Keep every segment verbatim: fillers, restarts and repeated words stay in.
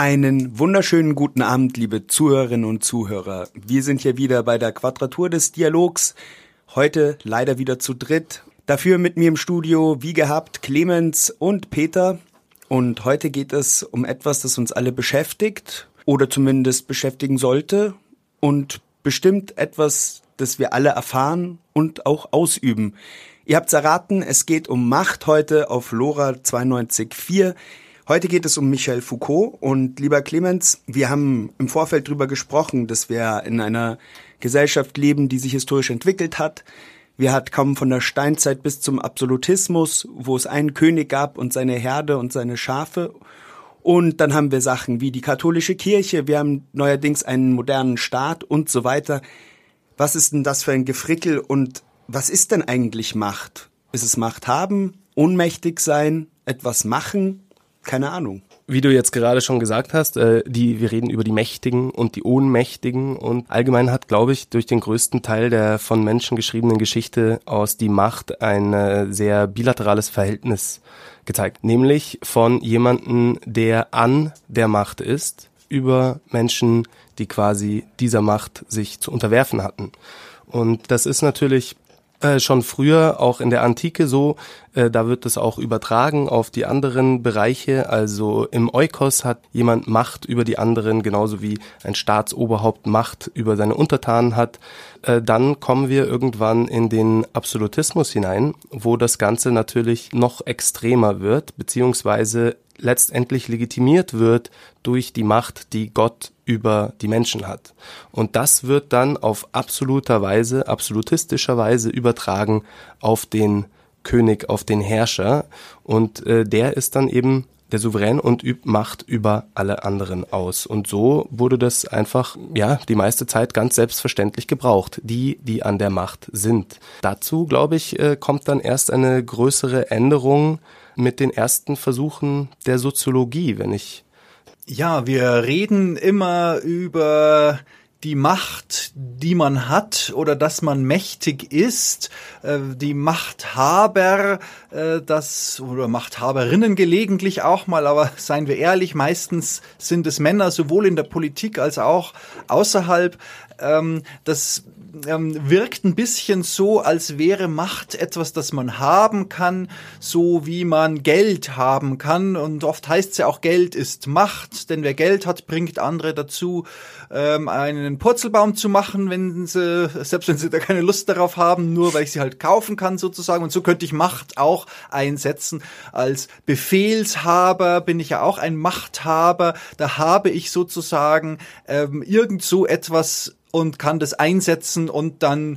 Einen wunderschönen guten Abend, liebe Zuhörerinnen und Zuhörer. Wir sind hier wieder bei der Quadratur des Dialogs. Heute leider wieder zu dritt. Dafür mit mir im Studio, wie gehabt, Clemens und Peter. Und heute geht es um etwas, das uns alle beschäftigt oder zumindest beschäftigen sollte. Und bestimmt etwas, das wir alle erfahren und auch ausüben. Ihr habt's erraten, es geht um Macht heute auf LoRa zweiundneunzig Komma vier. Heute geht es um Michel Foucault und lieber Clemens, wir haben im Vorfeld drüber gesprochen, dass wir in einer Gesellschaft leben, die sich historisch entwickelt hat. Wir hatten kaum von der Steinzeit bis zum Absolutismus, wo es einen König gab und seine Herde und seine Schafe. Und dann haben wir Sachen wie die katholische Kirche, wir haben neuerdings einen modernen Staat und so weiter. Was ist denn das für ein Gefrickel und was ist denn eigentlich Macht? Ist es Macht haben, ohnmächtig sein, etwas machen? Keine Ahnung. Wie du jetzt gerade schon gesagt hast, äh, die, wir reden über die Mächtigen und die Ohnmächtigen und allgemein hat, glaube ich, durch den größten Teil der von Menschen geschriebenen Geschichte aus die Macht ein äh, sehr bilaterales Verhältnis gezeigt. Nämlich von jemandem, der an der Macht ist, über Menschen, die quasi dieser Macht sich zu unterwerfen hatten. Und das ist natürlich Äh, schon früher, auch in der Antike so, äh, da wird es auch übertragen auf die anderen Bereiche, also im Oikos hat jemand Macht über die anderen, genauso wie ein Staatsoberhaupt Macht über seine Untertanen hat. Äh, dann kommen wir irgendwann in den Absolutismus hinein, wo das Ganze natürlich noch extremer wird, beziehungsweise letztendlich legitimiert wird durch die Macht, die Gott über die Menschen hat. Und das wird dann auf absoluter Weise, absolutistischer Weise übertragen auf den König, auf den Herrscher. Und äh, der ist dann eben der Souverän und übt Macht über alle anderen aus. Und so wurde das einfach, ja, die meiste Zeit ganz selbstverständlich gebraucht. Die, die an der Macht sind. Dazu, glaube ich, äh, kommt dann erst eine größere Änderung mit den ersten Versuchen der Soziologie, wenn ich... Ja, wir reden immer über die Macht, die man hat oder dass man mächtig ist, äh, die Machthaber, äh, das oder Machthaberinnen gelegentlich auch mal, aber seien wir ehrlich, meistens sind es Männer, sowohl in der Politik als auch außerhalb. Ähm, das ähm, wirkt ein bisschen so, als wäre Macht etwas, das man haben kann, so wie man Geld haben kann. Und oft heißt es ja auch, Geld ist Macht, denn wer Geld hat, bringt andere dazu, ähm, einen Purzelbaum zu machen, wenn sie, selbst wenn sie da keine Lust darauf haben, nur weil ich sie halt kaufen kann sozusagen. Und so könnte ich Macht auch einsetzen. Als Befehlshaber bin ich ja auch ein Machthaber. Da habe ich sozusagen ähm, irgend so etwas und kann das einsetzen und dann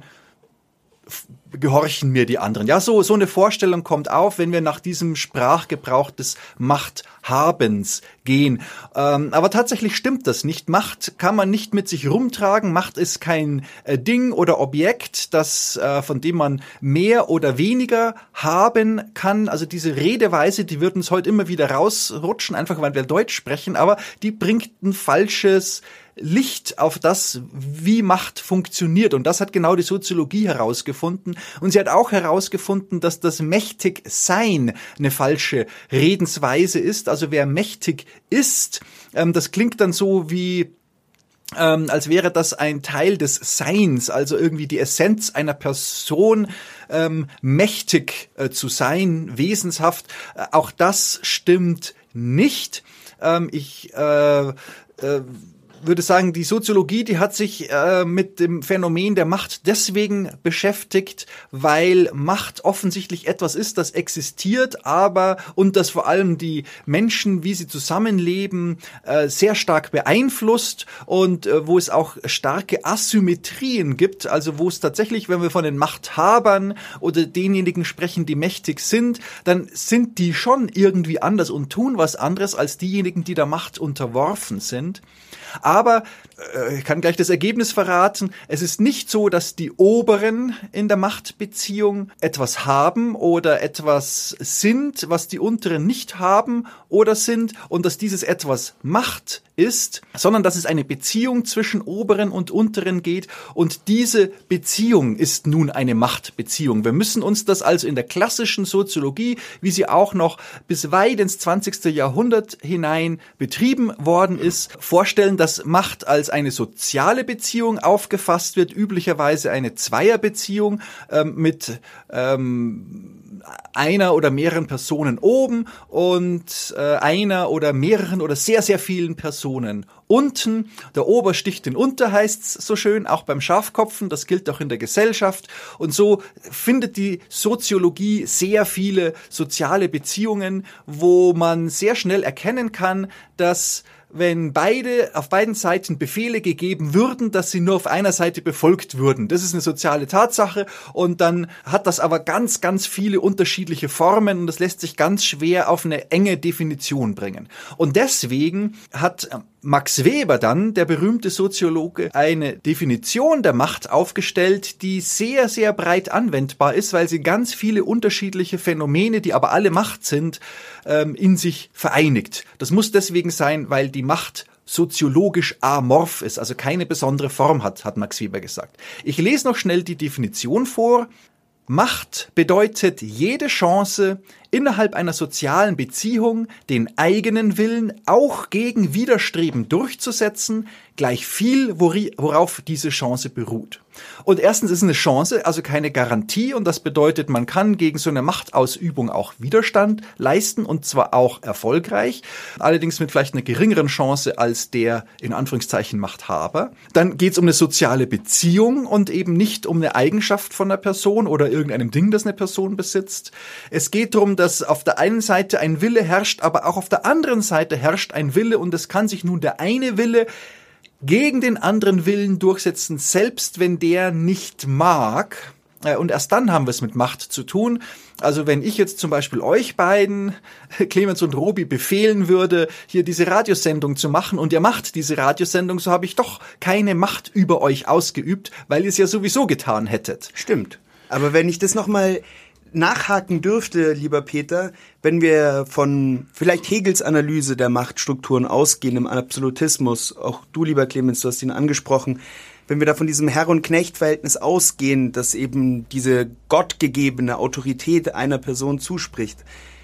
gehorchen mir die anderen. Ja, so so eine Vorstellung kommt auf, wenn wir nach diesem Sprachgebrauch des Machthabens gehen. Ähm, aber tatsächlich stimmt das nicht. Macht kann man nicht mit sich rumtragen. Macht ist kein äh, Ding oder Objekt, das äh, von dem man mehr oder weniger haben kann. Also diese Redeweise, die wird uns heute immer wieder rausrutschen, einfach weil wir Deutsch sprechen, aber die bringt ein falsches Licht auf das, wie Macht funktioniert. Und das hat genau die Soziologie herausgefunden. Und sie hat auch herausgefunden, dass das Mächtigsein eine falsche Redensweise ist. Also wer mächtig ist, ähm, das klingt dann so wie Ähm, als wäre das ein Teil des Seins, also irgendwie die Essenz einer Person, ähm, mächtig äh, zu sein, wesenshaft. Äh, auch das stimmt nicht. Ähm, ich äh, äh, würde sagen, die Soziologie, die hat sich äh, mit dem Phänomen der Macht deswegen beschäftigt, weil Macht offensichtlich etwas ist, das existiert, aber und das vor allem die Menschen, wie sie zusammenleben, äh, sehr stark beeinflusst und äh, wo es auch starke Asymmetrien gibt, also wo es tatsächlich, wenn wir von den Machthabern oder denjenigen sprechen, die mächtig sind, dann sind die schon irgendwie anders und tun was anderes als diejenigen, die der Macht unterworfen sind. Aber äh, ich kann gleich das Ergebnis verraten. Es ist nicht so, dass die Oberen in der Machtbeziehung etwas haben oder etwas sind, was die Unteren nicht haben oder sind und dass dieses etwas Macht ist, sondern dass es eine Beziehung zwischen Oberen und Unteren geht und diese Beziehung ist nun eine Machtbeziehung. Wir müssen uns das also in der klassischen Soziologie, wie sie auch noch bis weit ins zwanzigste Jahrhundert hinein betrieben worden ist, vorstellen, dass Macht als eine soziale Beziehung aufgefasst wird, üblicherweise eine Zweierbeziehung ähm, mit ähm, einer oder mehreren Personen oben und äh, einer oder mehreren oder sehr, sehr vielen Personen unten. Der Ober sticht den Unter, heißt's so schön, auch beim Schafkopfen. Das gilt auch in der Gesellschaft. Und so findet die Soziologie sehr viele soziale Beziehungen, wo man sehr schnell erkennen kann, dass wenn beide auf beiden Seiten Befehle gegeben würden, dass sie nur auf einer Seite befolgt würden. Das ist eine soziale Tatsache und dann hat das aber ganz, ganz viele unterschiedliche Formen und das lässt sich ganz schwer auf eine enge Definition bringen. Und deswegen hat Max Weber dann, der berühmte Soziologe, eine Definition der Macht aufgestellt, die sehr, sehr breit anwendbar ist, weil sie ganz viele unterschiedliche Phänomene, die aber alle Macht sind, in sich vereinigt. Das muss deswegen sein, weil die Macht soziologisch amorph ist, also keine besondere Form hat, hat Max Weber gesagt. Ich lese noch schnell die Definition vor. Macht bedeutet jede Chance, innerhalb einer sozialen Beziehung den eigenen Willen auch gegen Widerstreben durchzusetzen, gleich viel, worauf diese Chance beruht. Und erstens ist es eine Chance, also keine Garantie, und das bedeutet, man kann gegen so eine Machtausübung auch Widerstand leisten und zwar auch erfolgreich, allerdings mit vielleicht einer geringeren Chance als der in Anführungszeichen Machthaber. Dann geht es um eine soziale Beziehung und eben nicht um eine Eigenschaft von einer Person oder irgendeinem Ding, das eine Person besitzt. Es geht darum, dass auf der einen Seite ein Wille herrscht, aber auch auf der anderen Seite herrscht ein Wille und es kann sich nun der eine Wille gegen den anderen Willen durchsetzen, selbst wenn der nicht mag. Und erst dann haben wir es mit Macht zu tun. Also wenn ich jetzt zum Beispiel euch beiden, Clemens und Robi, befehlen würde, hier diese Radiosendung zu machen und ihr macht diese Radiosendung, so habe ich doch keine Macht über euch ausgeübt, weil ihr es ja sowieso getan hättet. Stimmt. Aber wenn ich das nochmal nachhaken dürfte, lieber Peter, wenn wir von vielleicht Hegels Analyse der Machtstrukturen ausgehen im Absolutismus, auch du, lieber Clemens, du hast ihn angesprochen, wenn wir da von diesem Herr- und Knecht-Verhältnis ausgehen, das eben diese gottgegebene Autorität einer Person zuspricht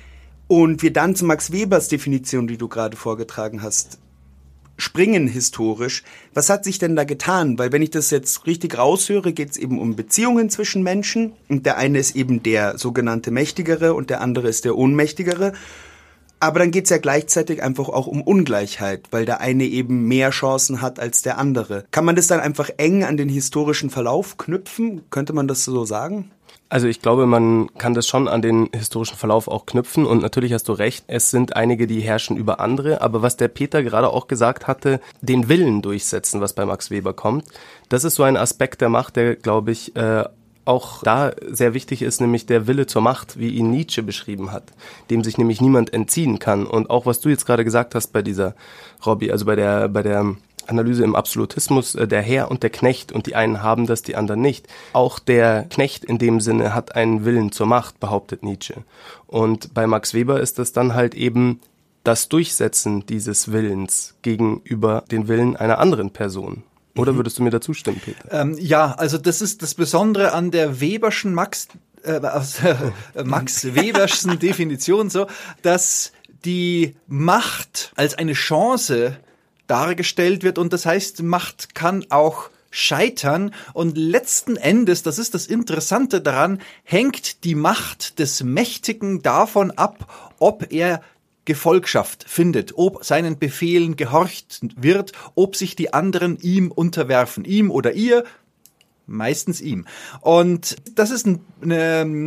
und wir dann zu Max Webers Definition, die du gerade vorgetragen hast, springen historisch. Was hat sich denn da getan? Weil wenn ich das jetzt richtig raushöre, geht es eben um Beziehungen zwischen Menschen und der eine ist eben der sogenannte Mächtigere und der andere ist der Ohnmächtigere. Aber dann geht es ja gleichzeitig einfach auch um Ungleichheit, weil der eine eben mehr Chancen hat als der andere. Kann man das dann einfach eng an den historischen Verlauf knüpfen? Könnte man das so sagen? Also ich glaube, man kann das schon an den historischen Verlauf auch knüpfen und natürlich hast du recht, es sind einige, die herrschen über andere, aber was der Peter gerade auch gesagt hatte, den Willen durchsetzen, was bei Max Weber kommt, das ist so ein Aspekt der Macht, der, glaube ich, äh, auch da sehr wichtig ist, nämlich der Wille zur Macht, wie ihn Nietzsche beschrieben hat, dem sich nämlich niemand entziehen kann. Und auch was du jetzt gerade gesagt hast bei dieser, Robby, also bei der, bei der Analyse im Absolutismus, der Herr und der Knecht und die einen haben das, die anderen nicht. Auch der Knecht in dem Sinne hat einen Willen zur Macht, behauptet Nietzsche. Und bei Max Weber ist das dann halt eben das Durchsetzen dieses Willens gegenüber den Willen einer anderen Person. Oder würdest du mir dazu stimmen, Peter? Ähm, ja, also das ist das Besondere an der Weberschen Max, äh, aus äh, Max Weberschen Definition so, dass die Macht als eine Chance dargestellt wird und das heißt, Macht kann auch scheitern und letzten Endes, das ist das Interessante daran, hängt die Macht des Mächtigen davon ab, ob er Gefolgschaft findet, ob seinen Befehlen gehorcht wird, ob sich die anderen ihm unterwerfen, ihm oder ihr, meistens ihm. Und das ist eine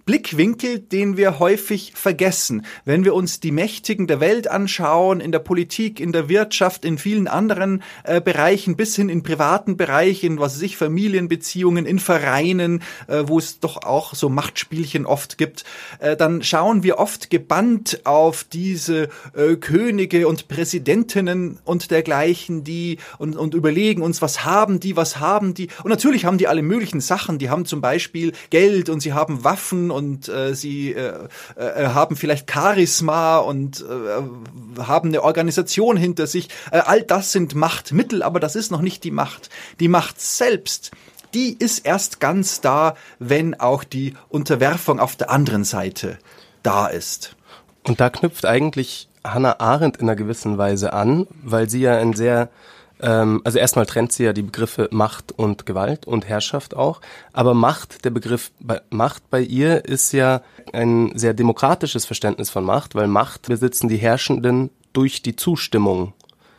Blickwinkel, den wir häufig vergessen. Wenn wir uns die Mächtigen der Welt anschauen, in der Politik, in der Wirtschaft, in vielen anderen äh, Bereichen, bis hin in privaten Bereichen, was weiß ich, Familienbeziehungen, in Vereinen, äh, wo es doch auch so Machtspielchen oft gibt, äh, dann schauen wir oft gebannt auf diese äh, Könige und Präsidentinnen und dergleichen, die und, und überlegen uns, was haben die, was haben die. Und natürlich haben die alle möglichen Sachen. Die haben zum Beispiel Geld und sie haben Waffen und äh, sie äh, äh, haben vielleicht Charisma und äh, haben eine Organisation hinter sich. Äh, all das sind Machtmittel, aber das ist noch nicht die Macht. Die Macht selbst, die ist erst ganz da, wenn auch die Unterwerfung auf der anderen Seite da ist. Und da knüpft eigentlich Hannah Arendt in einer gewissen Weise an, weil sie ja ein sehr Also erstmal trennt sie ja die Begriffe Macht und Gewalt und Herrschaft auch. Aber Macht, der Begriff Macht bei ihr ist ja ein sehr demokratisches Verständnis von Macht, weil Macht besitzen die Herrschenden durch die Zustimmung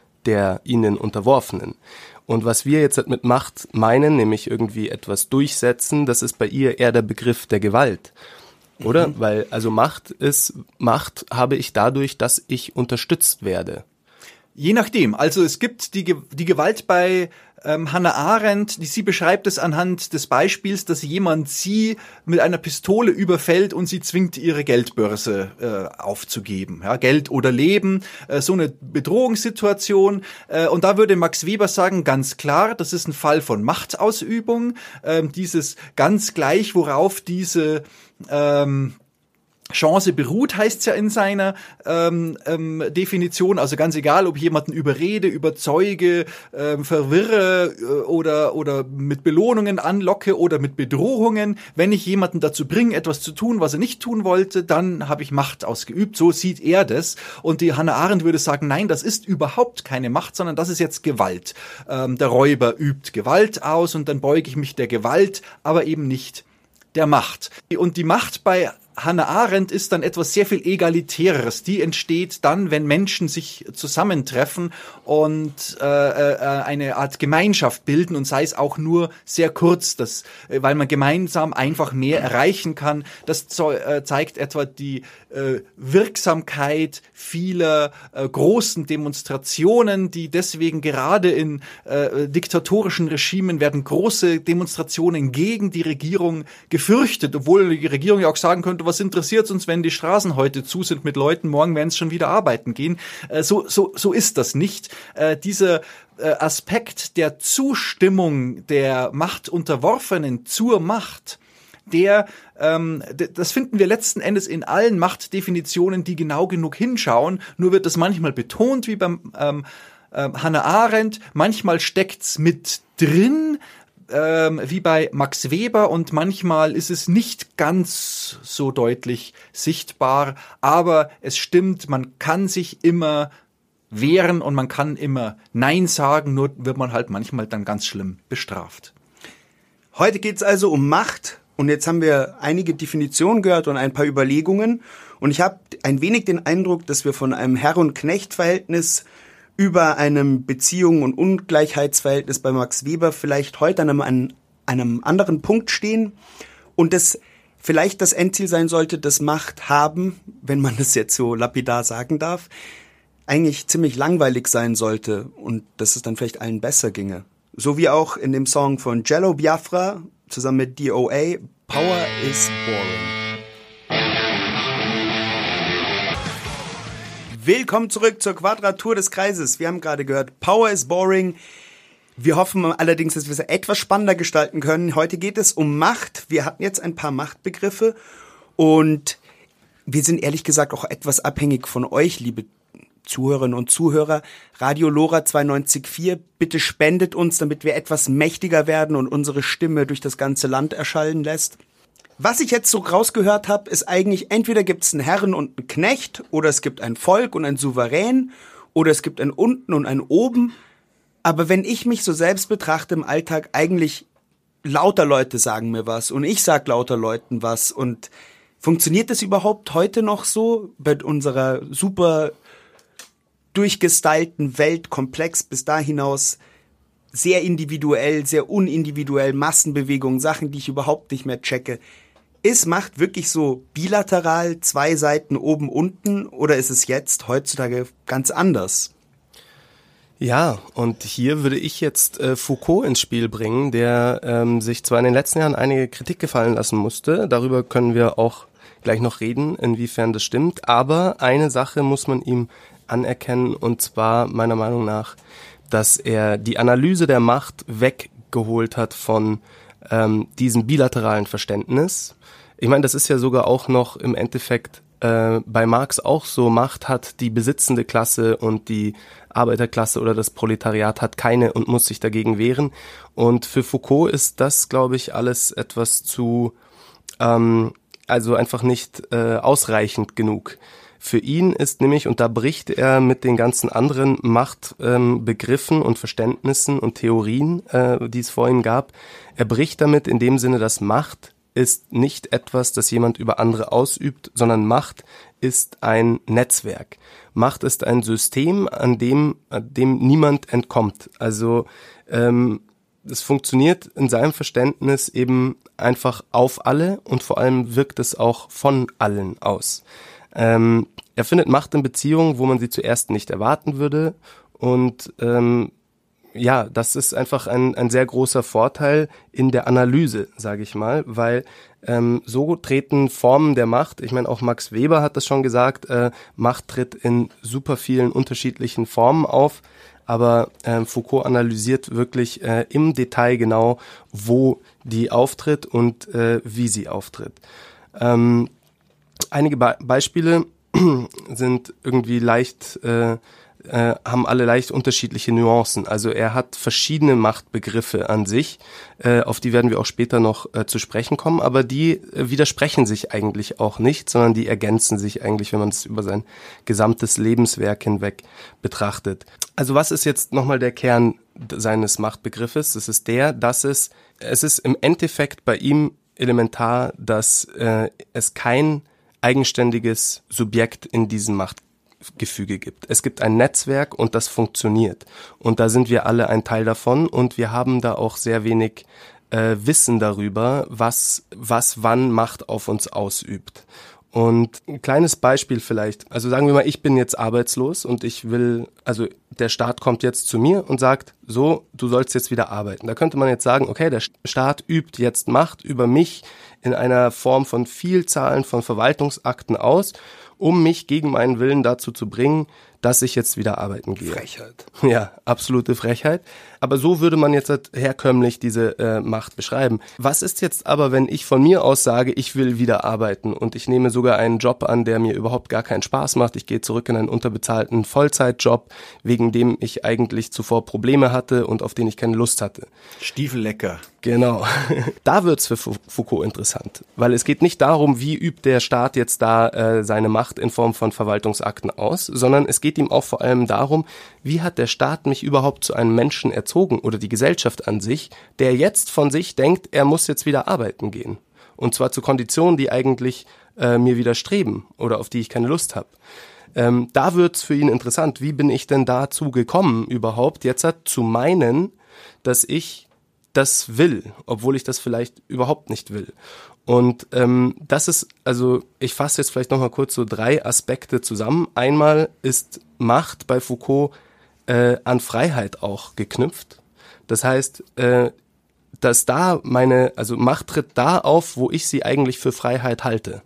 der ihnen Unterworfenen. Und was wir jetzt mit Macht meinen, nämlich irgendwie etwas durchsetzen, das ist bei ihr eher der Begriff der Gewalt. Oder? Mhm. Weil also Macht ist, Macht habe ich dadurch, dass ich unterstützt werde. Je nachdem. Also es gibt die, die Gewalt bei ähm, Hannah Arendt, die sie beschreibt es anhand des Beispiels, dass jemand sie mit einer Pistole überfällt und sie zwingt, ihre Geldbörse äh, aufzugeben. Ja, Geld oder Leben, äh, so eine Bedrohungssituation. Äh, und da würde Max Weber sagen, ganz klar, das ist ein Fall von Machtausübung. Ähm, dieses ganz gleich, worauf diese ähm, Chance beruht, heißt's ja in seiner ähm, ähm, Definition, also ganz egal, ob ich jemanden überrede, überzeuge, ähm, verwirre äh, oder oder mit Belohnungen anlocke oder mit Bedrohungen. Wenn ich jemanden dazu bringe, etwas zu tun, was er nicht tun wollte, dann habe ich Macht ausgeübt. So sieht er das. Und die Hannah Arendt würde sagen, nein, das ist überhaupt keine Macht, sondern das ist jetzt Gewalt. Ähm, der Räuber übt Gewalt aus und dann beuge ich mich der Gewalt, aber eben nicht der Macht. Und die Macht bei Hannah Arendt ist dann etwas sehr viel Egalitäres. Die entsteht dann, wenn Menschen sich zusammentreffen und äh, äh, eine Art Gemeinschaft bilden und sei es auch nur sehr kurz, das, weil man gemeinsam einfach mehr erreichen kann. Das äh, zeigt etwa die äh, Wirksamkeit vieler äh, großen Demonstrationen, die deswegen gerade in äh, diktatorischen Regimen werden große Demonstrationen gegen die Regierung gefürchtet, obwohl die Regierung ja auch sagen könnte, was interessiert uns, wenn die Straßen heute zu sind mit Leuten, morgen werden es schon wieder arbeiten gehen. Äh, so, so, so ist das nicht. Äh, dieser äh, Aspekt der Zustimmung der Machtunterworfenen zur Macht, der, ähm, d- das finden wir letzten Endes in allen Machtdefinitionen, die genau genug hinschauen. Nur wird das manchmal betont, wie beim ähm, äh, Hannah Arendt. Manchmal steckt's mit drin, Ähm, wie bei Max Weber, und manchmal ist es nicht ganz so deutlich sichtbar, aber es stimmt, man kann sich immer wehren und man kann immer Nein sagen, nur wird man halt manchmal dann ganz schlimm bestraft. Heute geht's also um Macht und jetzt haben wir einige Definitionen gehört und ein paar Überlegungen und ich habe ein wenig den Eindruck, dass wir von einem Herr- und Knecht-Verhältnis über einem Beziehung- und Ungleichheitsverhältnis bei Max Weber vielleicht heute an einem, an einem anderen Punkt stehen und das vielleicht das Endziel sein sollte, dass Macht haben, wenn man das jetzt so lapidar sagen darf, eigentlich ziemlich langweilig sein sollte und dass es dann vielleicht allen besser ginge. So wie auch in dem Song von Jello Biafra zusammen mit D O A, Power is Boring. Willkommen zurück zur Quadratur des Kreises. Wir haben gerade gehört, Power is Boring. Wir hoffen allerdings, dass wir es etwas spannender gestalten können. Heute geht es um Macht. Wir hatten jetzt ein paar Machtbegriffe und wir sind ehrlich gesagt auch etwas abhängig von euch, liebe Zuhörerinnen und Zuhörer. Radio Lora zweiundneunzig Komma vier, bitte spendet uns, damit wir etwas mächtiger werden und unsere Stimme durch das ganze Land erschallen lässt. Was ich jetzt so rausgehört habe, ist eigentlich, entweder gibt es einen Herren und einen Knecht oder es gibt ein Volk und ein Souverän oder es gibt ein Unten und ein Oben. Aber wenn ich mich so selbst betrachte im Alltag, eigentlich lauter Leute sagen mir was und ich sag lauter Leuten was. Und funktioniert das überhaupt heute noch so bei unserer super durchgestylten Welt, komplex bis da hinaus, sehr individuell, sehr unindividuell, Massenbewegungen, Sachen, die ich überhaupt nicht mehr checke. Ist Macht wirklich so bilateral, zwei Seiten oben, unten, oder ist es jetzt heutzutage ganz anders? Ja, und hier würde ich jetzt äh, Foucault ins Spiel bringen, der ähm, sich zwar in den letzten Jahren einige Kritik gefallen lassen musste, darüber können wir auch gleich noch reden, inwiefern das stimmt, aber eine Sache muss man ihm anerkennen, und zwar meiner Meinung nach, dass er die Analyse der Macht weggeholt hat von ähm, diesem bilateralen Verständnis. Ich meine, das ist ja sogar auch noch im Endeffekt äh, bei Marx auch so. Macht hat die besitzende Klasse und die Arbeiterklasse oder das Proletariat hat keine und muss sich dagegen wehren. Und für Foucault ist das, glaube ich, alles etwas zu, ähm, also einfach nicht äh, ausreichend genug. Für ihn ist nämlich, und da bricht er mit den ganzen anderen Machtbegriffen ähm, und Verständnissen und Theorien, äh, die es vor ihm gab, er bricht damit in dem Sinne, dass Macht ist nicht etwas, das jemand über andere ausübt, sondern Macht ist ein Netzwerk. Macht ist ein System, an dem, an dem niemand entkommt. Also ähm, es funktioniert in seinem Verständnis eben einfach auf alle und vor allem wirkt es auch von allen aus. Ähm, er findet Macht in Beziehungen, wo man sie zuerst nicht erwarten würde, und ähm, ja, das ist einfach ein, ein sehr großer Vorteil in der Analyse, sage ich mal, weil ähm, so treten Formen der Macht, ich meine auch Max Weber hat das schon gesagt, äh, Macht tritt in super vielen unterschiedlichen Formen auf, aber äh, Foucault analysiert wirklich äh, im Detail genau, wo die auftritt und äh, wie sie auftritt. Ähm, einige Be- Beispiele sind irgendwie leicht äh, Äh, haben alle leicht unterschiedliche Nuancen. Also er hat verschiedene Machtbegriffe an sich, äh, auf die werden wir auch später noch äh, zu sprechen kommen, aber die äh, widersprechen sich eigentlich auch nicht, sondern die ergänzen sich eigentlich, wenn man es über sein gesamtes Lebenswerk hinweg betrachtet. Also was ist jetzt nochmal der Kern seines Machtbegriffes? Das ist der, dass es, es ist im Endeffekt bei ihm elementar, dass äh, es kein eigenständiges Subjekt in diesem Machtgefüge gibt. Es gibt ein Netzwerk und das funktioniert. Und da sind wir alle ein Teil davon und wir haben da auch sehr wenig äh, Wissen darüber, was, was wann Macht auf uns ausübt. Und ein kleines Beispiel vielleicht, also sagen wir mal, ich bin jetzt arbeitslos und ich will, also der Staat kommt jetzt zu mir und sagt, so, du sollst jetzt wieder arbeiten. Da könnte man jetzt sagen, okay, der Staat übt jetzt Macht über mich in einer Form von Vielzahlen von Verwaltungsakten aus, um mich gegen meinen Willen dazu zu bringen, dass ich jetzt wieder arbeiten gehe. Frechheit. Ja, absolute Frechheit. Aber so würde man jetzt halt herkömmlich diese äh, Macht beschreiben. Was ist jetzt aber, wenn ich von mir aus sage, ich will wieder arbeiten und ich nehme sogar einen Job an, der mir überhaupt gar keinen Spaß macht. Ich gehe zurück in einen unterbezahlten Vollzeitjob, wegen dem ich eigentlich zuvor Probleme hatte und auf den ich keine Lust hatte. Stiefellecker. Genau. Da wird's für Foucault interessant, weil es geht nicht darum, wie übt der Staat jetzt da äh, seine Macht in Form von Verwaltungsakten aus, sondern es geht ihm auch vor allem darum, wie hat der Staat mich überhaupt zu einem Menschen erzogen oder die Gesellschaft an sich, der jetzt von sich denkt, er muss jetzt wieder arbeiten gehen. Und zwar zu Konditionen, die eigentlich äh, mir widerstreben oder auf die ich keine Lust habe. Ähm, da wird's für ihn interessant. Wie bin ich denn dazu gekommen überhaupt, jetzt halt zu meinen, dass ich das will, obwohl ich das vielleicht überhaupt nicht will. Und ähm, das ist, also ich fasse jetzt vielleicht nochmal kurz so drei Aspekte zusammen. Einmal ist Macht bei Foucault äh, an Freiheit auch geknüpft. Das heißt, äh, dass da meine, also Macht tritt da auf, wo ich sie eigentlich für Freiheit halte.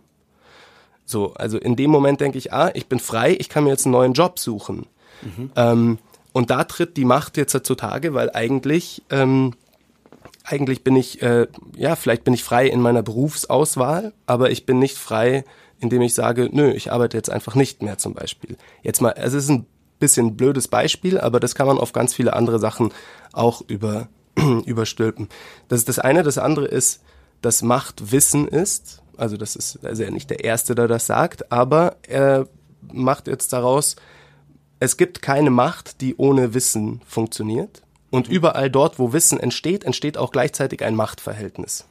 So, also in dem Moment denke ich, ah, ich bin frei, ich kann mir jetzt einen neuen Job suchen. Mhm. Ähm, und da tritt die Macht jetzt zutage, weil eigentlich ähm, Eigentlich bin ich, äh, ja, vielleicht bin ich frei in meiner Berufsauswahl, aber ich bin nicht frei, indem ich sage, nö, ich arbeite jetzt einfach nicht mehr zum Beispiel. Jetzt mal, es ist ein bisschen ein blödes Beispiel, aber das kann man auf ganz viele andere Sachen auch über, überstülpen. Das ist das eine. Das andere ist, dass Macht Wissen ist. Also das ist, also er nicht der Erste, der das sagt, aber er macht jetzt daraus, es gibt keine Macht, die ohne Wissen funktioniert. Und überall dort, wo Wissen entsteht, entsteht auch gleichzeitig ein Machtverhältnis.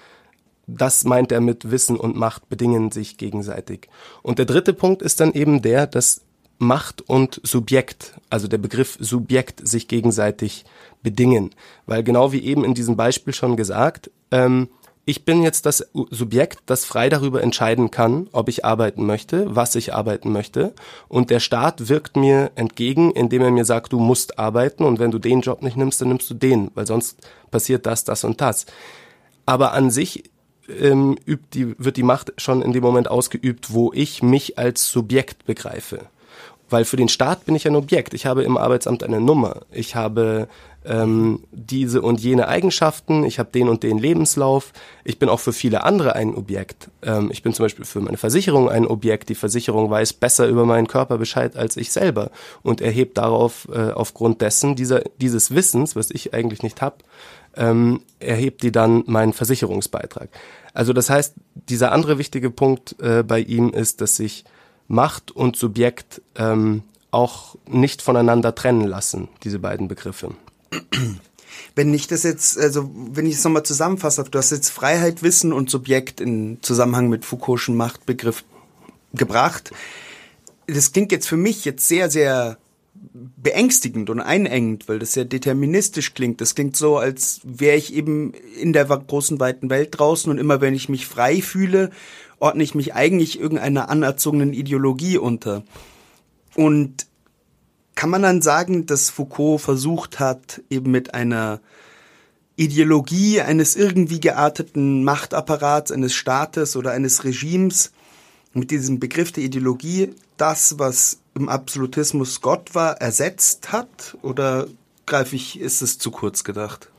Das meint er mit Wissen und Macht bedingen sich gegenseitig. Und der dritte Punkt ist dann eben der, dass Macht und Subjekt, also der Begriff Subjekt, sich gegenseitig bedingen. Weil genau wie eben in diesem Beispiel schon gesagt, ähm, ich bin jetzt das Subjekt, das frei darüber entscheiden kann, ob ich arbeiten möchte, was ich arbeiten möchte. Und der Staat wirkt mir entgegen, indem er mir sagt, du musst arbeiten und wenn du den Job nicht nimmst, dann nimmst du den, weil sonst passiert das, das und das. Aber an sich ähm, übt die, wird die Macht schon in dem Moment ausgeübt, wo ich mich als Subjekt begreife. Weil für den Staat bin ich ein Objekt. Ich habe im Arbeitsamt eine Nummer. Ich habe ähm, diese und jene Eigenschaften. Ich habe den und den Lebenslauf. Ich bin auch für viele andere ein Objekt. Ähm, ich bin zum Beispiel für meine Versicherung ein Objekt. Die Versicherung weiß besser über meinen Körper Bescheid als ich selber und erhebt darauf, äh, aufgrund dessen, dieser, dieses Wissens, was ich eigentlich nicht habe, ähm, erhebt die dann meinen Versicherungsbeitrag. Also das heißt, dieser andere wichtige Punkt äh, bei ihm ist, dass sich Macht und Subjekt ähm, auch nicht voneinander trennen lassen, diese beiden Begriffe. Wenn ich das jetzt, also wenn ich es nochmal zusammenfasse, du hast jetzt Freiheit, Wissen und Subjekt in Zusammenhang mit Foucault'schen Machtbegriff gebracht. Das klingt jetzt für mich jetzt sehr, sehr beängstigend und einengend, weil das sehr deterministisch klingt. Das klingt so, als wäre ich eben in der großen, weiten Welt draußen und immer wenn ich mich frei fühle, ordne ich mich eigentlich irgendeiner anerzogenen Ideologie unter. Und kann man dann sagen, dass Foucault versucht hat, eben mit einer Ideologie eines irgendwie gearteten Machtapparats, eines Staates oder eines Regimes, mit diesem Begriff der Ideologie, das, was im Absolutismus Gott war, ersetzt hat? Oder greife ich, ist es zu kurz gedacht?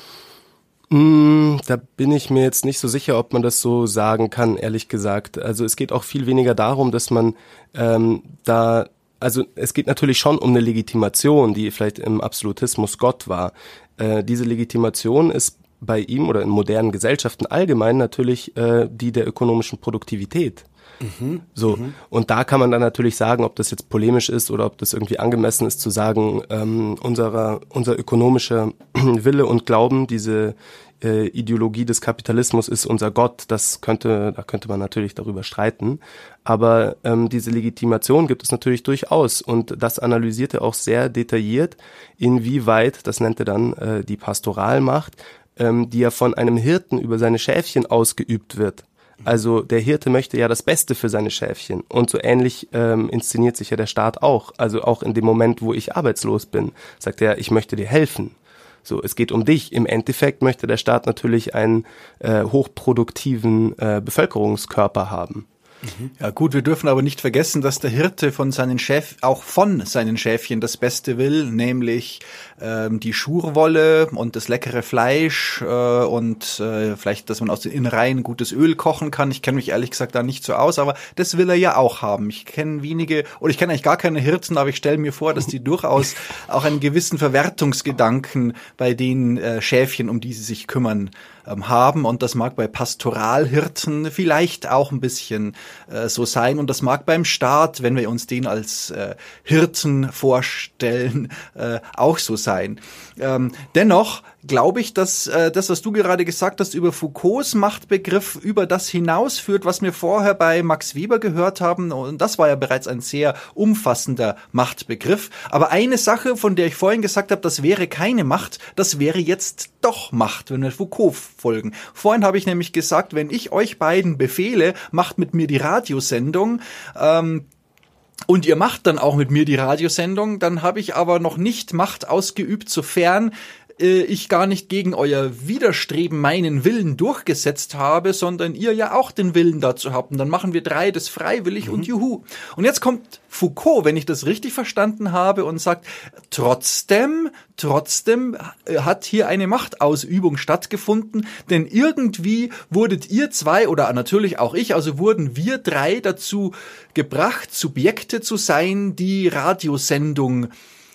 Da bin ich mir jetzt nicht so sicher, ob man das so sagen kann, ehrlich gesagt. Also es geht auch viel weniger darum, dass man ähm, da, also es geht natürlich schon um eine Legitimation, die vielleicht im Absolutismus Gott war. Äh, diese Legitimation ist bei ihm oder in modernen Gesellschaften allgemein natürlich äh, die der ökonomischen Produktivität. Mhm, so, mhm. Und da kann man dann natürlich sagen, ob das jetzt polemisch ist oder ob das irgendwie angemessen ist zu sagen, ähm, unserer, unser ökonomischer Wille und Glauben, diese äh, Ideologie des Kapitalismus ist unser Gott, das könnte, da könnte man natürlich darüber streiten, aber ähm, diese Legitimation gibt es natürlich durchaus und das analysiert er auch sehr detailliert, inwieweit, das nennt er dann äh, die Pastoralmacht, ähm, die ja von einem Hirten über seine Schäfchen ausgeübt wird. Also der Hirte möchte ja das Beste für seine Schäfchen und so ähnlich ähm, inszeniert sich ja der Staat auch. Also auch in dem Moment, wo ich arbeitslos bin, sagt er, ich möchte dir helfen. So, es geht um dich. Im Endeffekt möchte der Staat natürlich einen äh, hochproduktiven äh, Bevölkerungskörper haben. Ja gut, wir dürfen aber nicht vergessen, dass der Hirte von seinen Schäf auch von seinen Schäfchen das Beste will, nämlich ähm, die Schurwolle und das leckere Fleisch äh, und äh, vielleicht, dass man aus den Innereien gutes Öl kochen kann. Ich kenne mich ehrlich gesagt da nicht so aus, aber das will er ja auch haben. Ich kenne wenige, oder ich kenne eigentlich gar keine Hirten, aber ich stelle mir vor, dass die durchaus auch einen gewissen Verwertungsgedanken bei den äh, Schäfchen, um die sie sich kümmern, ähm, haben. Und das mag bei Pastoralhirten vielleicht auch ein bisschen äh, so sein. Und das mag beim Staat, wenn wir uns den als äh, Hirten vorstellen, äh, auch so sein. Ähm, dennoch glaube ich, dass äh, das, was du gerade gesagt hast über Foucaults Machtbegriff, über das hinausführt, was wir vorher bei Max Weber gehört haben. Und das war ja bereits ein sehr umfassender Machtbegriff. Aber eine Sache, von der ich vorhin gesagt habe, das wäre keine Macht, das wäre jetzt doch Macht, wenn wir Foucault folgen. Vorhin habe ich nämlich gesagt, wenn ich euch beiden befehle, macht mit mir die Radiosendung, ähm, und ihr macht dann auch mit mir die Radiosendung, dann habe ich aber noch nicht Macht ausgeübt, sofern ich gar nicht gegen euer Widerstreben meinen Willen durchgesetzt habe, sondern ihr ja auch den Willen dazu habt. Und dann machen wir drei das freiwillig mhm. und juhu. Und jetzt kommt Foucault, wenn ich das richtig verstanden habe, und sagt, trotzdem, trotzdem hat hier eine Machtausübung stattgefunden, denn irgendwie wurdet ihr zwei oder natürlich auch ich, also wurden wir drei dazu gebracht, Subjekte zu sein, die Radiosendung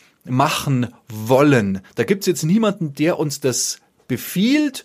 machen wollen. Da gibt's jetzt niemanden, der uns das befiehlt,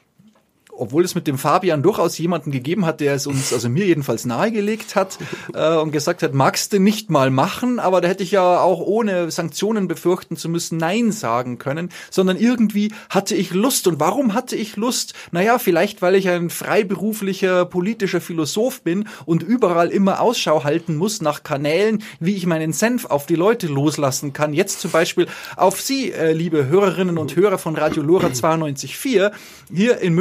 obwohl es mit dem Fabian durchaus jemanden gegeben hat, der es uns, also mir jedenfalls nahegelegt hat äh, und gesagt hat, magst du nicht mal machen, aber da hätte ich ja auch ohne Sanktionen befürchten zu müssen Nein sagen können, sondern irgendwie hatte ich Lust. Und warum hatte ich Lust? Naja, vielleicht, weil ich ein freiberuflicher politischer Philosoph bin und überall immer Ausschau halten muss nach Kanälen, wie ich meinen Senf auf die Leute loslassen kann. Jetzt zum Beispiel auf Sie, äh, liebe Hörerinnen und Hörer von Radio Lora zweiundneunzig Komma vier, hier in München oder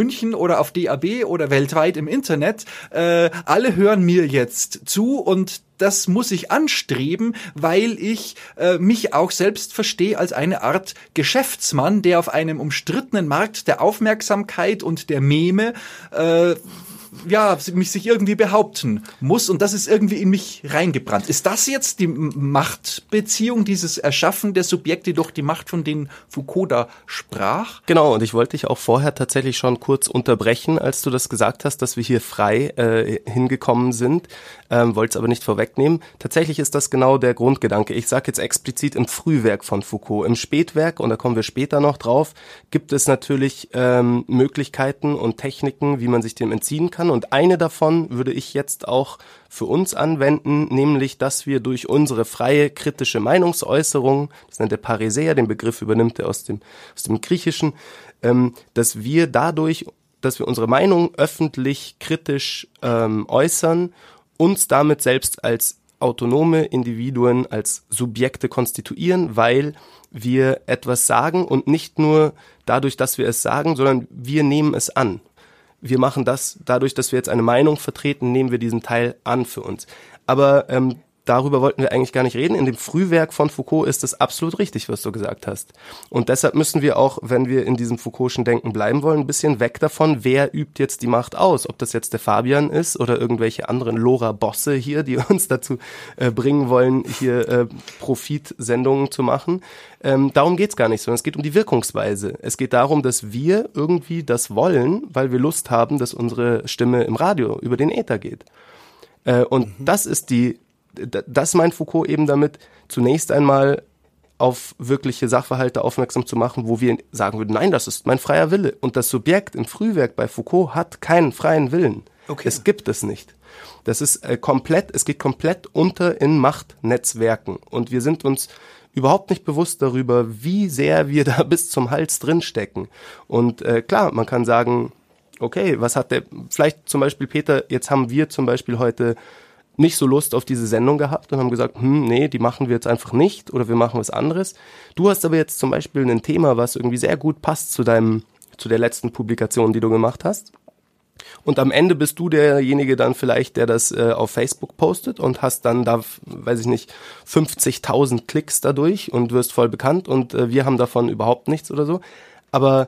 oder auf D A B oder weltweit im Internet, äh, alle hören mir jetzt zu und das muss ich anstreben, weil ich äh, mich auch selbst verstehe als eine Art Geschäftsmann, der auf einem umstrittenen Markt der Aufmerksamkeit und der Meme äh, ja, mich sich irgendwie behaupten muss und das ist irgendwie in mich reingebrannt. Ist das jetzt die Machtbeziehung, dieses Erschaffen der Subjekte durch die Macht, von denen Foucault da sprach? Genau, und ich wollte dich auch vorher tatsächlich schon kurz unterbrechen, als du das gesagt hast, dass wir hier frei äh, hingekommen sind, ähm, wollte es aber nicht vorwegnehmen. Tatsächlich ist das genau der Grundgedanke. Ich sage jetzt explizit im Frühwerk von Foucault. Im Spätwerk, und da kommen wir später noch drauf, gibt es natürlich ähm, Möglichkeiten und Techniken, wie man sich dem entziehen kann. Und eine davon würde ich jetzt auch für uns anwenden, nämlich, dass wir durch unsere freie kritische Meinungsäußerung, das nennt der Paräseia, den Begriff übernimmt er aus dem, aus dem Griechischen, ähm, dass wir dadurch, dass wir unsere Meinung öffentlich kritisch ähm, äußern, uns damit selbst als autonome Individuen, als Subjekte konstituieren, weil wir etwas sagen und nicht nur dadurch, dass wir es sagen, sondern wir nehmen es an. Wir machen das, dadurch, dass wir jetzt eine Meinung vertreten, nehmen wir diesen Teil an für uns. Aber ähm, darüber wollten wir eigentlich gar nicht reden. In dem Frühwerk von Foucault ist es absolut richtig, was du gesagt hast. Und deshalb müssen wir auch, wenn wir in diesem Foucault'schen Denken bleiben wollen, ein bisschen weg davon, wer übt jetzt die Macht aus. Ob das jetzt der Fabian ist oder irgendwelche anderen Lora-Bosse hier, die uns dazu äh, bringen wollen, hier äh, Profitsendungen zu machen. Ähm, darum geht's gar nicht, sondern es geht um die Wirkungsweise. Es geht darum, dass wir irgendwie das wollen, weil wir Lust haben, dass unsere Stimme im Radio über den Äther geht. Äh, und mhm. das ist die Das meint Foucault eben damit, zunächst einmal auf wirkliche Sachverhalte aufmerksam zu machen, wo wir sagen würden, nein, das ist mein freier Wille. Und das Subjekt im Frühwerk bei Foucault hat keinen freien Willen. Okay. Es gibt es nicht. Das ist äh, komplett, es geht komplett unter in Machtnetzwerken. Und wir sind uns überhaupt nicht bewusst darüber, wie sehr wir da bis zum Hals drinstecken. Und äh, klar, man kann sagen, okay, was hat der, vielleicht zum Beispiel Peter, jetzt haben wir zum Beispiel heute nicht so Lust auf diese Sendung gehabt und haben gesagt, hm, nee, die machen wir jetzt einfach nicht oder wir machen was anderes. Du hast aber jetzt zum Beispiel ein Thema, was irgendwie sehr gut passt zu deinem, zu der letzten Publikation, die du gemacht hast. Und am Ende bist du derjenige dann vielleicht, der das äh, auf Facebook postet und hast dann da, weiß ich nicht, fünfzigtausend Klicks dadurch und wirst voll bekannt und äh, wir haben davon überhaupt nichts oder so. Aber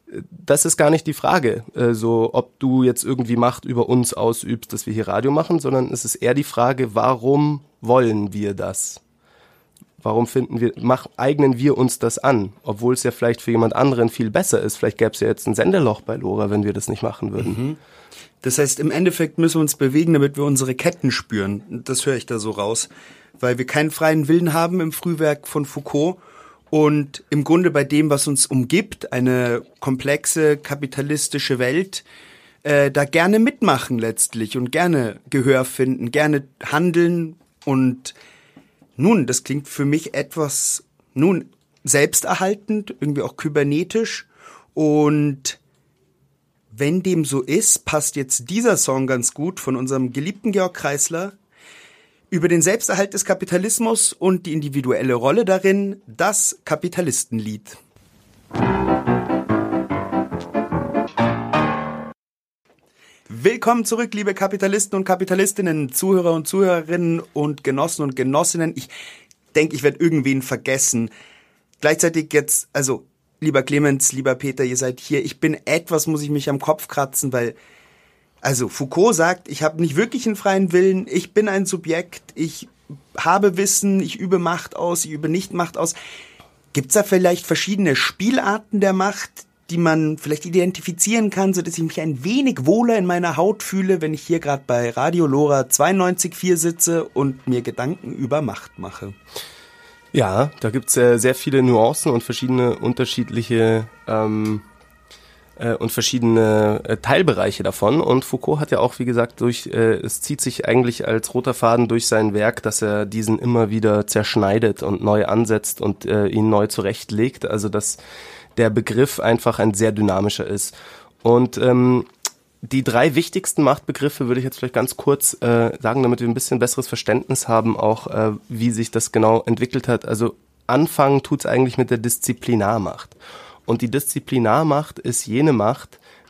das ist gar nicht die Frage, äh, so ob du jetzt irgendwie Macht über uns ausübst, dass wir hier Radio machen, sondern es ist eher die Frage, warum wollen wir das? Warum finden wir, mach, eignen wir uns das an? Obwohl es ja vielleicht für jemand anderen viel besser ist. Vielleicht gäbe es ja jetzt ein Sendeloch bei Lora, wenn wir das nicht machen würden. Mhm. Das heißt, im Endeffekt müssen wir uns bewegen, damit wir unsere Ketten spüren. Das höre ich da so raus. Weil wir keinen freien Willen haben im Frühwerk von Foucault. Und im Grunde bei dem, was uns umgibt, eine komplexe kapitalistische Welt, äh, da gerne mitmachen letztlich und gerne Gehör finden, gerne handeln. Und nun, das klingt für mich etwas, nun, selbsterhaltend, irgendwie auch kybernetisch. Und wenn dem so ist, passt jetzt dieser Song ganz gut von unserem geliebten Georg Kreisler über den Selbsterhalt des Kapitalismus und die individuelle Rolle darin, das Kapitalistenlied. Willkommen zurück, liebe Kapitalisten und Kapitalistinnen, Zuhörer und Zuhörerinnen und Genossen und Genossinnen. Ich denke, ich werde irgendwen vergessen. Gleichzeitig jetzt, also lieber Clemens, lieber Peter, ihr seid hier. Ich bin etwas, muss ich mich am Kopf kratzen, weil Also Foucault sagt, ich habe nicht wirklich einen freien Willen, ich bin ein Subjekt, ich habe Wissen, ich übe Macht aus, ich übe nicht Macht aus. Gibt's da vielleicht verschiedene Spielarten der Macht, die man vielleicht identifizieren kann, sodass ich mich ein wenig wohler in meiner Haut fühle, wenn ich hier gerade bei Radio Lora zweiundneunzig Komma vier sitze und mir Gedanken über Macht mache? Ja, da gibt's äh, sehr viele Nuancen und verschiedene unterschiedliche ähm und verschiedene äh, Teilbereiche davon. Und Foucault hat ja auch, wie gesagt, durch äh, es zieht sich eigentlich als roter Faden durch sein Werk, dass er diesen immer wieder zerschneidet und neu ansetzt und äh, ihn neu zurechtlegt. Also dass der Begriff einfach ein sehr dynamischer ist. Und ähm, die drei wichtigsten Machtbegriffe würde ich jetzt vielleicht ganz kurz äh, sagen, damit wir ein bisschen besseres Verständnis haben, auch äh, wie sich das genau entwickelt hat. Also anfangen tut's eigentlich mit der Disziplinarmacht. Und die Disziplinarmacht ist jene Macht,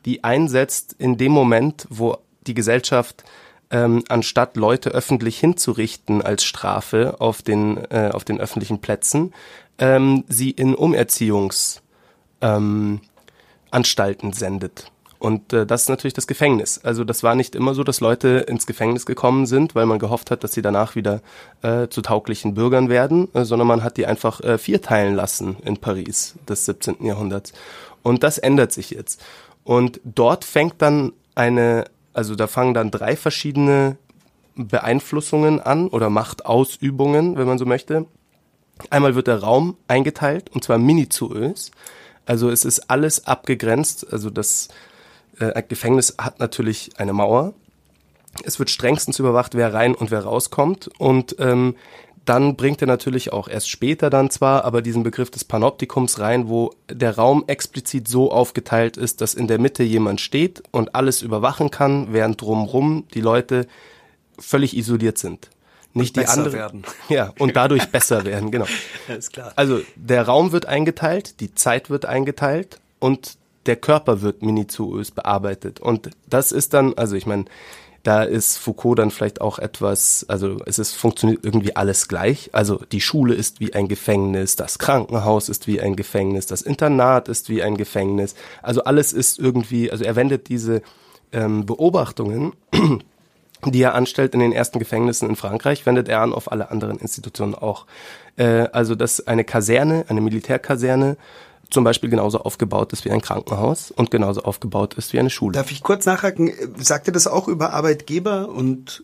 die einsetzt in dem Moment, wo die Gesellschaft ähm, anstatt Leute öffentlich hinzurichten als Strafe auf den äh, auf den öffentlichen Plätzen, ähm, sie in Umerziehungs ähm, Anstalten sendet. Und äh, das ist natürlich das Gefängnis. Also das war nicht immer so, dass Leute ins Gefängnis gekommen sind, weil man gehofft hat, dass sie danach wieder äh, zu tauglichen Bürgern werden, äh, sondern man hat die einfach äh, vierteilen lassen in Paris des siebzehnten. Jahrhunderts. Und das ändert sich jetzt. Und dort fängt dann eine, also da fangen dann drei verschiedene Beeinflussungen an oder Machtausübungen, wenn man so möchte. Einmal wird der Raum eingeteilt, und zwar minutiös. Also es ist alles abgegrenzt, also das Ein Gefängnis hat natürlich eine Mauer. Es wird strengstens überwacht, wer rein und wer rauskommt. Und ähm, dann bringt er natürlich auch erst später dann zwar, aber diesen Begriff des Panoptikums rein, wo der Raum explizit so aufgeteilt ist, dass in der Mitte jemand steht und alles überwachen kann, während drumherum die Leute völlig isoliert sind. Nicht die anderen werden. Ja, und dadurch besser werden, genau. Ja, ist klar. Also der Raum wird eingeteilt, die Zeit wird eingeteilt und der Körper wird minutiös bearbeitet. Und das ist dann, also ich meine, da ist Foucault dann vielleicht auch etwas, also es ist, funktioniert irgendwie alles gleich. Also die Schule ist wie ein Gefängnis, das Krankenhaus ist wie ein Gefängnis, das Internat ist wie ein Gefängnis. Also alles ist irgendwie, also er wendet diese ähm, Beobachtungen, die er anstellt in den ersten Gefängnissen in Frankreich, wendet er an auf alle anderen Institutionen auch. Äh, also dass eine Kaserne, eine Militärkaserne, zum Beispiel genauso aufgebaut ist wie ein Krankenhaus und genauso aufgebaut ist wie eine Schule. Darf ich kurz nachhaken? Sagt ihr das auch über Arbeitgeber und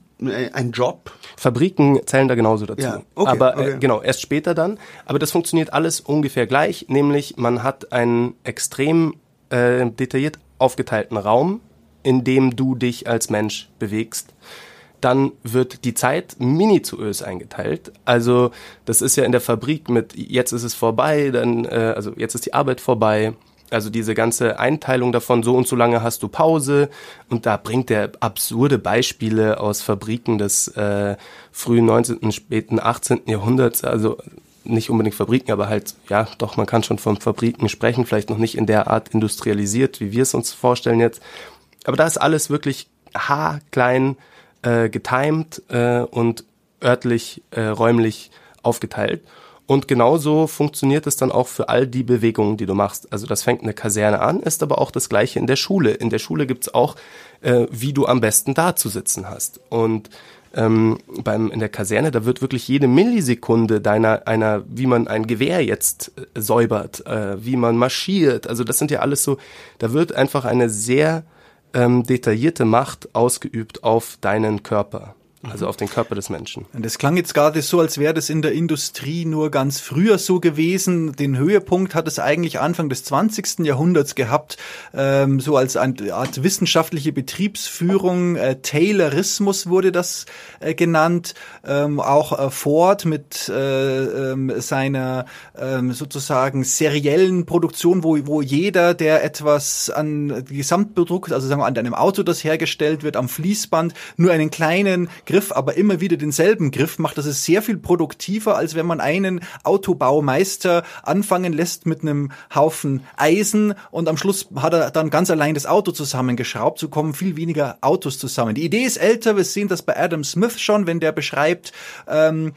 ein Job? Fabriken zählen da genauso dazu. Ja, okay, aber okay. Äh, genau, erst später dann. Aber das funktioniert alles ungefähr gleich, nämlich man hat einen extrem äh, detailliert aufgeteilten Raum, in dem du dich als Mensch bewegst. Dann wird die Zeit minutiös eingeteilt. Also das ist ja in der Fabrik mit jetzt ist es vorbei, dann äh, also jetzt ist die Arbeit vorbei. Also diese ganze Einteilung davon, so und so lange hast du Pause. Und da bringt er absurde Beispiele aus Fabriken des äh, frühen neunzehnten, späten achtzehnten. Jahrhunderts. Also nicht unbedingt Fabriken, aber halt, ja, doch, man kann schon von Fabriken sprechen. Vielleicht noch nicht in der Art industrialisiert, wie wir es uns vorstellen jetzt. Aber da ist alles wirklich haarklein Äh, getimed äh, und örtlich, äh, räumlich aufgeteilt. Und genauso funktioniert es dann auch für all die Bewegungen, die du machst. Also das fängt eine Kaserne an, ist aber auch das Gleiche in der Schule. In der Schule gibt's auch, äh, wie du am besten da zu sitzen hast. Und ähm, beim in der Kaserne, da wird wirklich jede Millisekunde deiner, einer, wie man ein Gewehr jetzt äh, säubert, äh, wie man marschiert. Also das sind ja alles so, da wird einfach eine sehr Ähm, detaillierte Macht ausgeübt auf deinen Körper, also auf den Körper des Menschen. Und das klang jetzt gerade so, als wäre das in der Industrie nur ganz früher so gewesen. Den Höhepunkt hat es eigentlich Anfang des zwanzigsten. Jahrhunderts gehabt, ähm, so als eine Art wissenschaftliche Betriebsführung. Äh, Taylorismus wurde das äh, genannt. Ähm, auch äh, Ford mit äh, äh, seiner äh, sozusagen seriellen Produktion, wo, wo jeder, der etwas an Gesamtprodukt, also sagen wir an einem Auto, das hergestellt wird, am Fließband, nur einen kleinen Griff, aber immer wieder denselben Griff macht. Das ist sehr viel produktiver, als wenn man einen Autobaumeister anfangen lässt mit einem Haufen Eisen und am Schluss hat er dann ganz allein das Auto zusammengeschraubt. So kommen viel weniger Autos zusammen. Die Idee ist älter. Wir sehen das bei Adam Smith schon, wenn der beschreibt, ähm,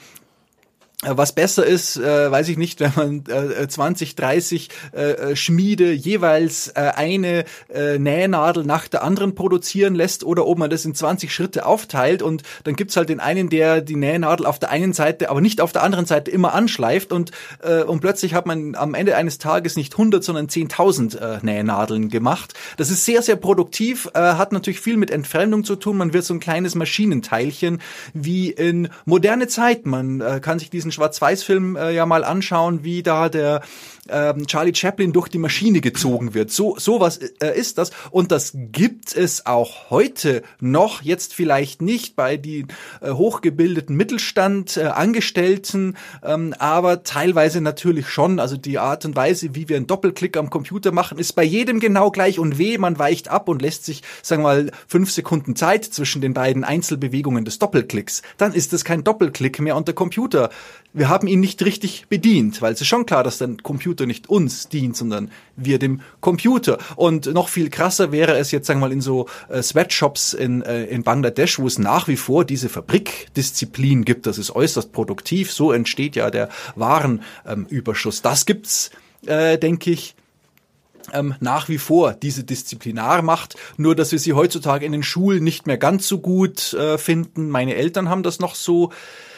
was besser ist, äh, weiß ich nicht, wenn man äh, zwanzig, dreißig äh, Schmiede jeweils äh, eine äh, Nähnadel nach der anderen produzieren lässt oder ob man das in zwanzig Schritte aufteilt und dann gibt's halt den einen, der die Nähnadel auf der einen Seite, aber nicht auf der anderen Seite immer anschleift und äh, und plötzlich hat man am Ende eines Tages nicht hundert, sondern zehntausend äh, Nähnadeln gemacht. Das ist sehr, sehr produktiv, äh, hat natürlich viel mit Entfremdung zu tun. Man wird so ein kleines Maschinenteilchen wie in moderne Zeit. Man äh, kann sich diesen Schwarz-Weiß-Film äh, ja mal anschauen, wie da der ähm, Charlie Chaplin durch die Maschine gezogen wird. So sowas äh, ist das und das gibt es auch heute noch, jetzt vielleicht nicht bei den äh, hochgebildeten Mittelstand äh, Angestellten, ähm, aber teilweise natürlich schon. Also die Art und Weise, wie wir einen Doppelklick am Computer machen, ist bei jedem genau gleich und weh, man weicht ab und lässt sich, sagen wir mal, fünf Sekunden Zeit zwischen den beiden Einzelbewegungen des Doppelklicks. Dann ist es kein Doppelklick mehr und der Computer wir haben ihn nicht richtig bedient, weil es ist schon klar, dass der Computer nicht uns dient, sondern wir dem Computer. Und noch viel krasser wäre es jetzt, sagen wir mal, in so äh, Sweatshops in, äh, in Bangladesch, wo es nach wie vor diese Fabrikdisziplin gibt. Das ist äußerst produktiv. So entsteht ja der Warenüberschuss. Ähm, das gibt's, äh, denke ich, ähm, nach wie vor, diese Disziplinarmacht. Nur, dass wir sie heutzutage in den Schulen nicht mehr ganz so gut äh, finden. Meine Eltern haben das noch so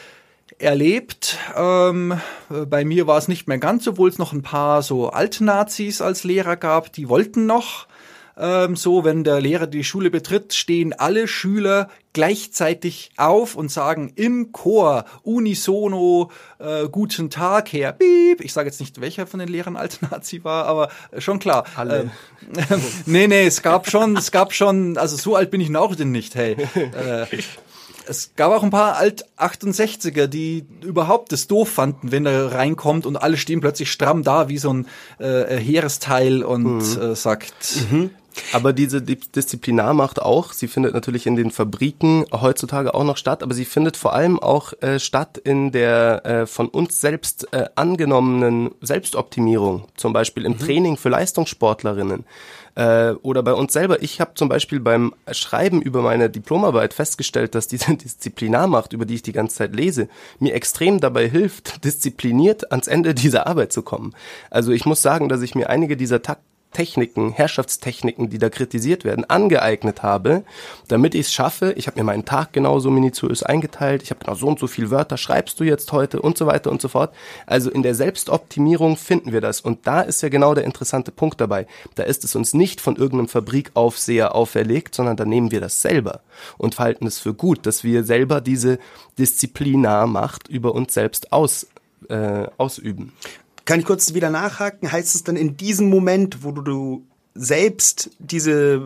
erlebt. Ähm, bei mir war es nicht mehr ganz, obwohl es noch ein paar so Altnazis als Lehrer gab, die wollten noch. Ähm, so, wenn der Lehrer die Schule betritt, stehen alle Schüler gleichzeitig auf und sagen im Chor unisono äh, guten Tag, Herr Piep. Ich sage jetzt nicht, welcher von den Lehrern Altnazi war, aber schon klar. Alle. Ähm, nee, nee, es gab schon, es gab schon, also so alt bin ich noch denn nicht, hey. Äh, Es gab auch ein paar Alt-achtundsechziger, die überhaupt das doof fanden, wenn er reinkommt und alle stehen plötzlich stramm da wie so ein äh, Heeresteil und mhm. äh, sagt... Mhm. Aber diese Disziplinarmacht auch, sie findet natürlich in den Fabriken heutzutage auch noch statt, aber sie findet vor allem auch äh, statt in der äh, von uns selbst äh, angenommenen Selbstoptimierung, zum Beispiel im mhm. Training für Leistungssportlerinnen. Äh, oder bei uns selber. Ich habe zum Beispiel beim Schreiben über meine Diplomarbeit festgestellt, dass diese Disziplinarmacht, über die ich die ganze Zeit lese, mir extrem dabei hilft, diszipliniert ans Ende dieser Arbeit zu kommen. Also ich muss sagen, dass ich mir einige dieser Taktiken, Techniken, Herrschaftstechniken, die da kritisiert werden, angeeignet habe, damit ich es schaffe. Ich habe mir meinen Tag genauso minutiös eingeteilt. Ich habe genau so und so viele Wörter schreibst du jetzt heute und so weiter und so fort. Also in der Selbstoptimierung finden wir das. Und da ist ja genau der interessante Punkt dabei. Da ist es uns nicht von irgendeinem Fabrikaufseher auferlegt, sondern da nehmen wir das selber und halten es für gut, dass wir selber diese Disziplinarmacht über uns selbst aus, äh, ausüben. Kann ich kurz wieder nachhaken? Heißt es dann in diesem Moment, wo du, du selbst diese,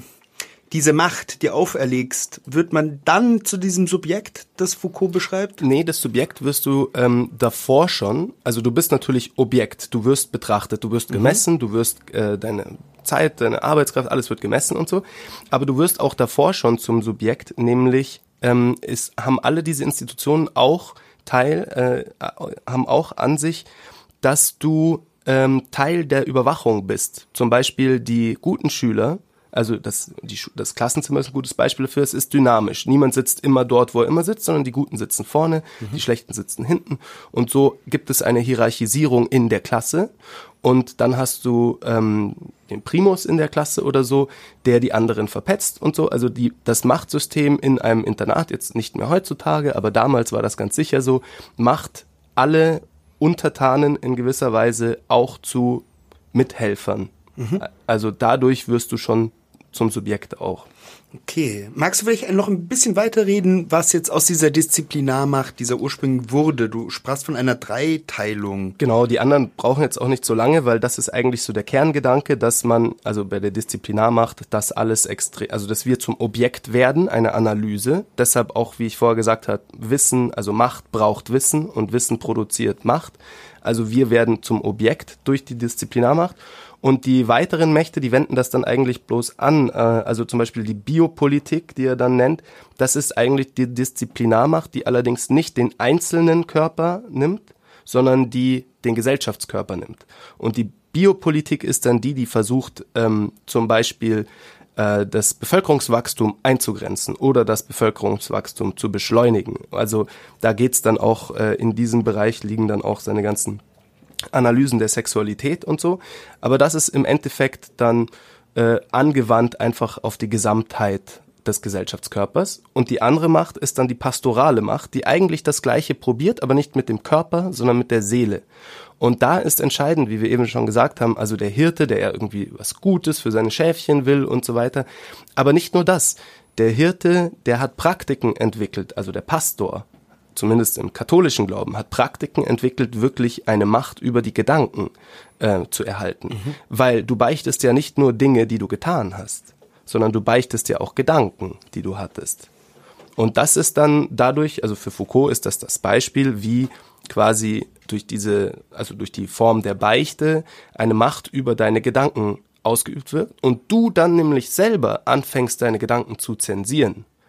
diese Macht dir auferlegst, wird man dann zu diesem Subjekt, das Foucault beschreibt? Nee, das Subjekt wirst du ähm, davor schon, also du bist natürlich Objekt, du wirst betrachtet, du wirst gemessen, mhm. du wirst äh, deine Zeit, deine Arbeitskraft, alles wird gemessen und so, aber du wirst auch davor schon zum Subjekt, nämlich ähm, ist, haben alle diese Institutionen auch Teil, äh, haben auch an sich, dass du ähm, Teil der Überwachung bist. Zum Beispiel die guten Schüler, also das, die, das Klassenzimmer ist ein gutes Beispiel dafür, es ist dynamisch. Niemand sitzt immer dort, wo er immer sitzt, sondern die Guten sitzen vorne, mhm. die Schlechten sitzen hinten. Und so gibt es eine Hierarchisierung in der Klasse. Und dann hast du ähm, den Primus in der Klasse oder so, der die anderen verpetzt und so. Also die, das Machtsystem in einem Internat, jetzt nicht mehr heutzutage, aber damals war das ganz sicher so, macht alle Untertanen in gewisser Weise auch zu Mithelfern. Mhm. Also dadurch wirst du schon zum Subjekt auch. Okay. Magst du vielleicht noch ein bisschen weiter reden, was jetzt aus dieser Disziplinarmacht, dieser Ursprung wurde? Du sprachst von einer Dreiteilung. Genau, die anderen brauchen jetzt auch nicht so lange, weil das ist eigentlich so der Kerngedanke, dass man, also bei der Disziplinarmacht, das alles extrem, also dass wir zum Objekt werden, eine Analyse. Deshalb auch, wie ich vorher gesagt habe, Wissen, also Macht braucht Wissen und Wissen produziert Macht. Also wir werden zum Objekt durch die Disziplinarmacht. Und die weiteren Mächte, die wenden das dann eigentlich bloß an. Also zum Beispiel die Biopolitik, die er dann nennt, das ist eigentlich die Disziplinarmacht, die allerdings nicht den einzelnen Körper nimmt, sondern die den Gesellschaftskörper nimmt. Und die Biopolitik ist dann die, die versucht, ähm, zum Beispiel äh, das Bevölkerungswachstum einzugrenzen oder das Bevölkerungswachstum zu beschleunigen. Also da geht's dann auch, äh, in diesem Bereich liegen dann auch seine ganzen Analysen der Sexualität und so, aber das ist im Endeffekt dann äh, angewandt einfach auf die Gesamtheit des Gesellschaftskörpers. Und die andere Macht ist dann die pastorale Macht, die eigentlich das Gleiche probiert, aber nicht mit dem Körper, sondern mit der Seele. Und da ist entscheidend, wie wir eben schon gesagt haben, also der Hirte, der ja irgendwie was Gutes für seine Schäfchen will und so weiter. Aber nicht nur das. Der Hirte, der hat Praktiken entwickelt, also der Pastor, zumindest im katholischen Glauben, hat Praktiken entwickelt, wirklich eine Macht über die Gedanken äh, zu erhalten. Mhm. Weil du beichtest ja nicht nur Dinge, die du getan hast, sondern du beichtest ja auch Gedanken, die du hattest. Und das ist dann dadurch, also für Foucault ist das das Beispiel, wie quasi durch diese, also durch die Form der Beichte eine Macht über deine Gedanken ausgeübt wird und du dann nämlich selber anfängst, deine Gedanken zu zensieren.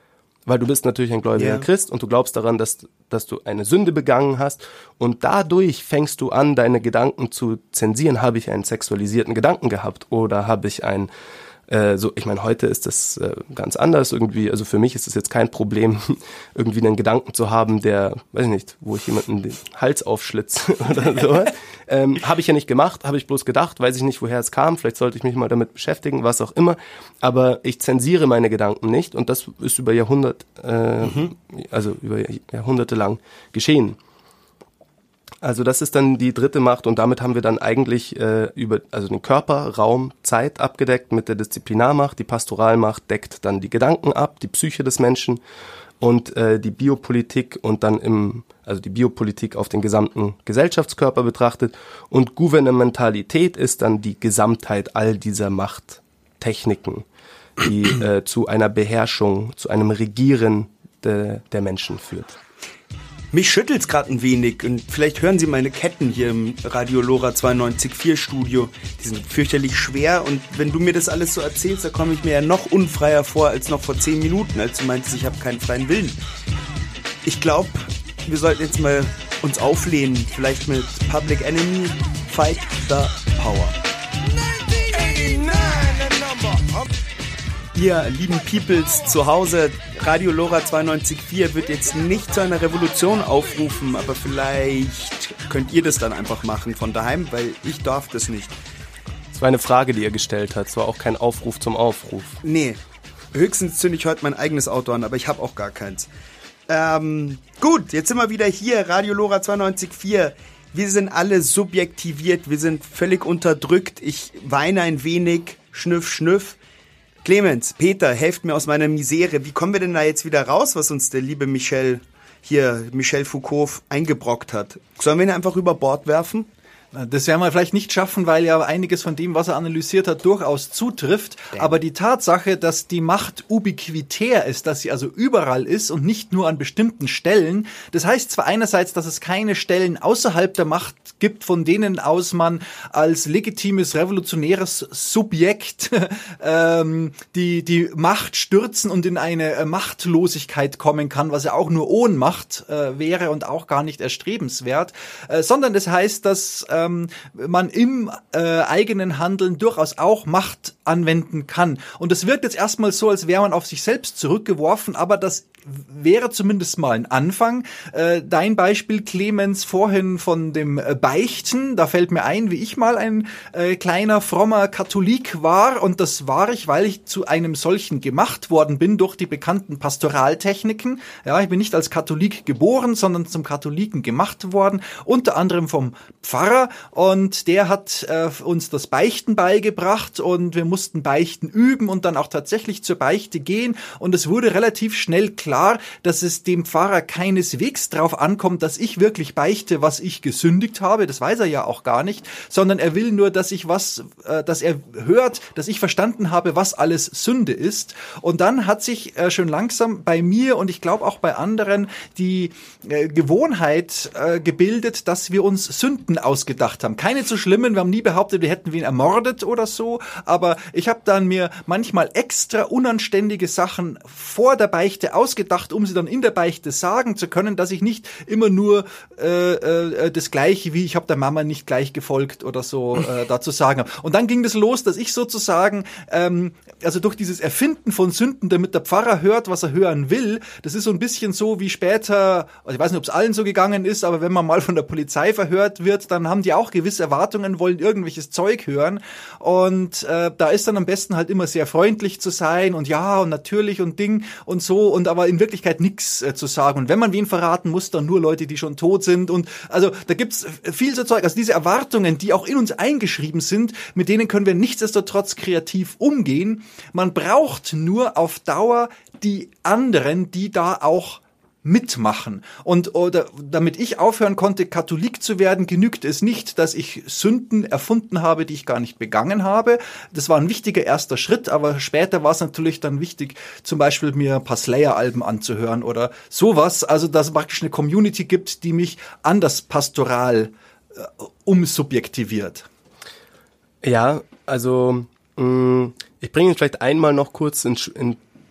weil du bist natürlich ein gläubiger Ja. Christ und du glaubst daran, dass, dass du eine Sünde begangen hast und dadurch fängst du an, deine Gedanken zu zensieren. Habe ich einen sexualisierten Gedanken gehabt oder habe ich ein äh, so, ich meine, heute ist das äh, ganz anders irgendwie, also für mich ist es jetzt kein Problem, irgendwie einen Gedanken zu haben, der, weiß ich nicht, wo ich jemanden den Hals aufschlitze oder so. ähm, habe ich ja nicht gemacht, habe ich bloß gedacht, weiß ich nicht, woher es kam, vielleicht sollte ich mich mal damit beschäftigen, was auch immer, aber ich zensiere meine Gedanken nicht und das ist über Jahrhundert, äh, mhm. also über Jahrhunderte lang geschehen. Also das ist dann die dritte Macht und damit haben wir dann eigentlich äh, über also den Körper, Raum, Zeit abgedeckt mit der Disziplinarmacht. Die Pastoralmacht deckt dann die Gedanken ab, die Psyche des Menschen und äh, die Biopolitik und dann im also die Biopolitik auf den gesamten Gesellschaftskörper betrachtet und Gouvernementalität ist dann die Gesamtheit all dieser Machttechniken, die äh, zu einer Beherrschung, zu einem Regieren de, der Menschen führt. Mich schüttelt's gerade ein wenig und vielleicht hören Sie meine Ketten hier im Radio Lora zweiundneunzig Komma vier Studio. Die sind fürchterlich schwer und wenn du mir das alles so erzählst, da komme ich mir ja noch unfreier vor als noch vor zehn Minuten, als du meintest, ich habe keinen freien Willen. Ich glaube, wir sollten jetzt mal uns auflehnen, vielleicht mit Public Enemy, Fight the Power. Ihr lieben Peoples zu Hause, Radio Lora zweiundneunzig Komma vier wird jetzt nicht zu einer Revolution aufrufen, aber vielleicht könnt ihr das dann einfach machen von daheim, weil ich darf das nicht. Das war eine Frage, die ihr gestellt habt, es war auch kein Aufruf zum Aufruf. Nee, höchstens zünde ich heute mein eigenes Auto an, aber ich habe auch gar keins. Ähm, gut, jetzt sind wir wieder hier, Radio Lora zweiundneunzig Komma vier. Wir sind alle subjektiviert, wir sind völlig unterdrückt, ich weine ein wenig, schnüff, schnüff. Clemens, Peter, helft mir aus meiner Misere. Wie kommen wir denn da jetzt wieder raus, was uns der liebe Michel hier, Michel Foucault, eingebrockt hat? Sollen wir ihn einfach über Bord werfen? Das werden wir vielleicht nicht schaffen, weil ja einiges von dem, was er analysiert hat, durchaus zutrifft. Damn. Aber die Tatsache, dass die Macht ubiquitär ist, dass sie also überall ist und nicht nur an bestimmten Stellen, das heißt zwar einerseits, dass es keine Stellen außerhalb der Macht gibt, von denen aus man als legitimes revolutionäres Subjekt ähm, die die Macht stürzen und in eine äh, Machtlosigkeit kommen kann, was ja auch nur Ohnmacht äh, wäre und auch gar nicht erstrebenswert, äh, sondern das heißt, dass äh, man im äh, eigenen Handeln durchaus auch Macht anwenden kann. Und es wirkt jetzt erstmal so, als wäre man auf sich selbst zurückgeworfen, aber das wäre zumindest mal ein Anfang. Äh, dein Beispiel, Clemens, vorhin von dem äh, Beichten, da fällt mir ein, wie ich mal ein äh, kleiner, frommer Katholik war und das war ich, weil ich zu einem solchen gemacht worden bin durch die bekannten Pastoraltechniken. Ja, ich bin nicht als Katholik geboren, sondern zum Katholiken gemacht worden, unter anderem vom Pfarrer und der hat äh, uns das Beichten beigebracht und wir mussten Beichten üben und dann auch tatsächlich zur Beichte gehen und es wurde relativ schnell klar, Klar, dass es dem Pfarrer keineswegs drauf ankommt, dass ich wirklich beichte, was ich gesündigt habe. Das weiß er ja auch gar nicht, sondern er will nur, dass ich was, äh, dass er hört, dass ich verstanden habe, was alles Sünde ist. Und dann hat sich äh, schon langsam bei mir und ich glaube auch bei anderen die äh, Gewohnheit äh, gebildet, dass wir uns Sünden ausgedacht haben. Keine zu schlimmen, wir haben nie behauptet, wir hätten wen ermordet oder so, aber ich habe dann mir manchmal extra unanständige Sachen vor der Beichte ausgedacht, um sie dann in der Beichte sagen zu können, dass ich nicht immer nur äh, äh, das Gleiche wie ich habe der Mama nicht gleich gefolgt oder so äh, dazu sagen habe. Und dann ging das los, dass ich sozusagen, ähm, also durch dieses Erfinden von Sünden, damit der Pfarrer hört, was er hören will, das ist so ein bisschen so wie später, also ich weiß nicht, ob es allen so gegangen ist, aber wenn man mal von der Polizei verhört wird, dann haben die auch gewisse Erwartungen, wollen irgendwelches Zeug hören und äh, da ist dann am besten halt immer sehr freundlich zu sein und ja und natürlich und Ding und so und aber in Wirklichkeit nichts äh, zu sagen. Und wenn man wen verraten muss, dann nur Leute, die schon tot sind. Und also da gibt's viel so Zeug. Also diese Erwartungen, die auch in uns eingeschrieben sind, mit denen können wir nichtsdestotrotz kreativ umgehen. Man braucht nur auf Dauer die anderen, die da auch mitmachen. Und oder damit ich aufhören konnte, Katholik zu werden, genügt es nicht, dass ich Sünden erfunden habe, die ich gar nicht begangen habe. Das war ein wichtiger erster Schritt, aber später war es natürlich dann wichtig, zum Beispiel mir ein paar Slayer-Alben anzuhören oder sowas. Also, dass es praktisch eine Community gibt, die mich an das Pastoral äh, umsubjektiviert. Ja, also mh, ich bringe ihn vielleicht einmal noch kurz in, in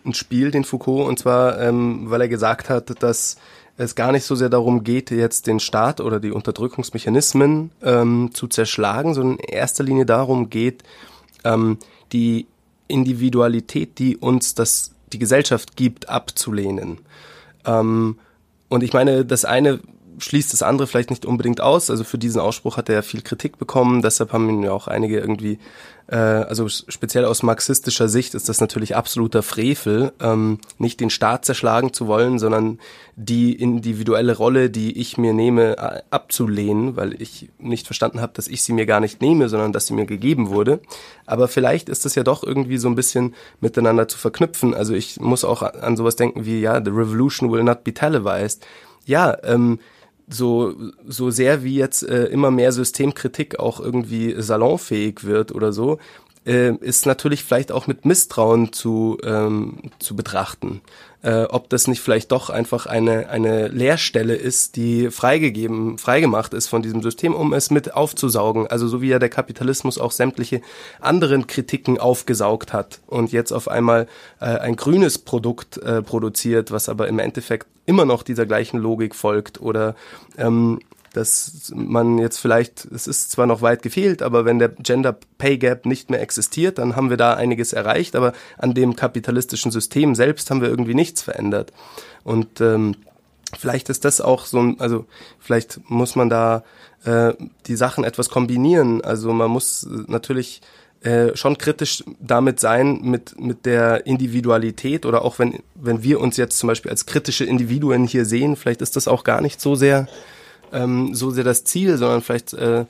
ein Spiel, den Foucault, und zwar, ähm, weil er gesagt hat, dass es gar nicht so sehr darum geht, jetzt den Staat oder die Unterdrückungsmechanismen ähm, zu zerschlagen, sondern in erster Linie darum geht, ähm, die Individualität, die uns das, die Gesellschaft gibt, abzulehnen. Ähm, und ich meine, das eine schließt das andere vielleicht nicht unbedingt aus. Also für diesen Ausspruch hat er viel Kritik bekommen. Deshalb haben ihn ja auch einige irgendwie, äh, also speziell aus marxistischer Sicht ist das natürlich absoluter Frevel, ähm, nicht den Staat zerschlagen zu wollen, sondern die individuelle Rolle, die ich mir nehme, äh, abzulehnen, weil ich nicht verstanden habe, dass ich sie mir gar nicht nehme, sondern dass sie mir gegeben wurde. Aber vielleicht ist das ja doch irgendwie so ein bisschen miteinander zu verknüpfen. Also ich muss auch an sowas denken wie, ja, the revolution will not be televised. Ja, ähm, so so sehr wie jetzt äh, immer mehr Systemkritik auch irgendwie salonfähig wird oder so, äh, ist natürlich vielleicht auch mit Misstrauen zu ähm, zu betrachten. Äh, ob das nicht vielleicht doch einfach eine eine Leerstelle ist, die freigegeben, freigemacht ist von diesem System, um es mit aufzusaugen. Also so wie ja der Kapitalismus auch sämtliche anderen Kritiken aufgesaugt hat und jetzt auf einmal äh, ein grünes Produkt äh, produziert, was aber im Endeffekt immer noch dieser gleichen Logik folgt, oder ähm, dass man jetzt vielleicht, es ist zwar noch weit gefehlt, aber wenn der Gender Pay Gap nicht mehr existiert, dann haben wir da einiges erreicht, aber an dem kapitalistischen System selbst haben wir irgendwie nichts verändert. Und ähm, vielleicht ist das auch so ein, also vielleicht muss man da äh, die Sachen etwas kombinieren. Also man muss natürlich Äh, schon kritisch damit sein, mit mit der Individualität, oder auch wenn wenn wir uns jetzt zum Beispiel als kritische Individuen hier sehen, vielleicht ist das auch gar nicht so sehr ähm, so sehr das Ziel, sondern vielleicht äh,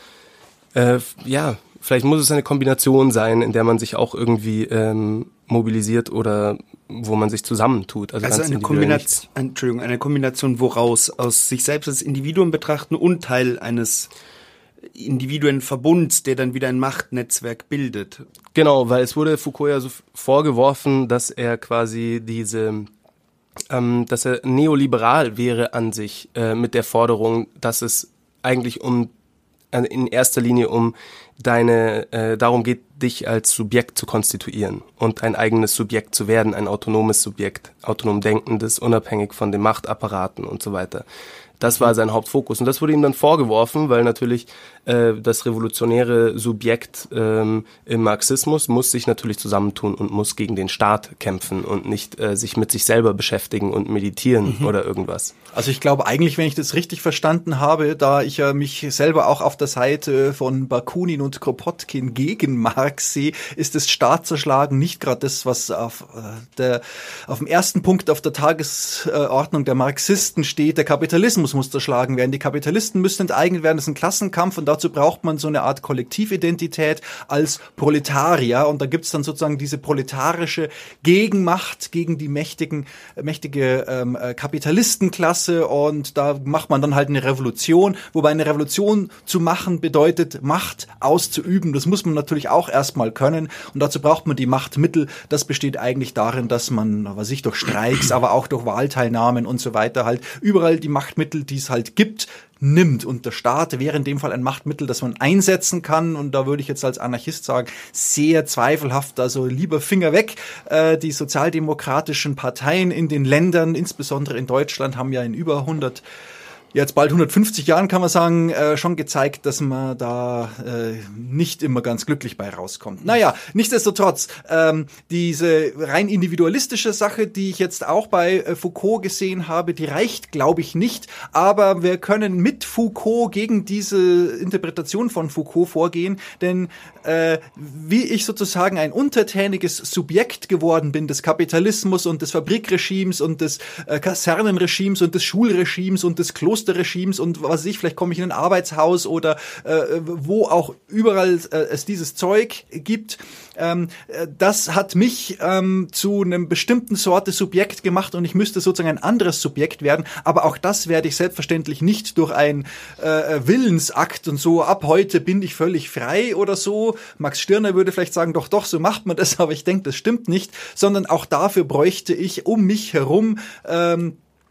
äh, ja, vielleicht muss es eine Kombination sein, in der man sich auch irgendwie ähm, mobilisiert oder wo man sich zusammentut. Also, also eine Kombination, Entschuldigung, eine Kombination woraus? Aus sich selbst als Individuum betrachten und Teil eines Individuenverbund, der dann wieder ein Machtnetzwerk bildet. Genau, weil es wurde Foucault ja so vorgeworfen, dass er quasi diese, ähm, dass er neoliberal wäre an sich, äh, mit der Forderung, dass es eigentlich um äh, in erster Linie um deine, äh, darum geht, dich als Subjekt zu konstituieren und ein eigenes Subjekt zu werden, ein autonomes Subjekt, autonom denkendes, unabhängig von den Machtapparaten und so weiter. Das war sein Hauptfokus. Und das wurde ihm dann vorgeworfen, weil natürlich äh, das revolutionäre Subjekt ähm, im Marxismus muss sich natürlich zusammentun und muss gegen den Staat kämpfen und nicht äh, sich mit sich selber beschäftigen und meditieren mhm. oder irgendwas. Also ich glaube eigentlich, wenn ich das richtig verstanden habe, da ich ja mich selber auch auf der Seite von Bakunin und Kropotkin gegen Marx sehe, ist das Staatszerschlagen nicht gerade das, was auf, äh, der, auf dem ersten Punkt auf der Tagesordnung der Marxisten steht. Der Kapitalismus muss zerschlagen werden. Die Kapitalisten müssen enteignet werden. Das ist ein Klassenkampf und dazu braucht man so eine Art Kollektividentität als Proletarier. Und da gibt's dann sozusagen diese proletarische Gegenmacht gegen die mächtigen, mächtige ähm, Kapitalistenklasse. Und da macht man dann halt eine Revolution. Wobei eine Revolution zu machen bedeutet, Macht auszuüben. Das muss man natürlich auch erstmal können. Und dazu braucht man die Machtmittel. Das besteht eigentlich darin, dass man, was ich, durch Streiks, aber auch durch Wahlteilnahmen und so weiter halt überall die Machtmittel, die es halt gibt, nimmt. Und der Staat wäre in dem Fall ein Machtmittel, das man einsetzen kann. Und da würde ich jetzt als Anarchist sagen, sehr zweifelhaft, also lieber Finger weg. Äh, die sozialdemokratischen Parteien in den Ländern, insbesondere in Deutschland, haben ja in über hundert jetzt bald hundertfünfzig Jahren, kann man sagen, äh, schon gezeigt, dass man da äh, nicht immer ganz glücklich bei rauskommt. Naja, nichtsdestotrotz, ähm, diese rein individualistische Sache, die ich jetzt auch bei äh, Foucault gesehen habe, die reicht, glaube ich, nicht. Aber wir können mit Foucault gegen diese Interpretation von Foucault vorgehen, denn äh, wie ich sozusagen ein untertäniges Subjekt geworden bin des Kapitalismus und des Fabrikregimes und des äh, Kasernenregimes und des Schulregimes und des Klosters Regimes und was weiß ich, vielleicht komme ich in ein Arbeitshaus oder äh, wo auch überall äh, es dieses Zeug gibt. Ähm, das hat mich ähm, zu einem bestimmten Sorte Subjekt gemacht und ich müsste sozusagen ein anderes Subjekt werden, aber auch das werde ich selbstverständlich nicht durch einen äh, Willensakt und so, ab heute bin ich völlig frei oder so. Max Stirner würde vielleicht sagen, doch, doch, so macht man das, aber ich denke, das stimmt nicht, sondern auch dafür bräuchte ich um mich herum ähm,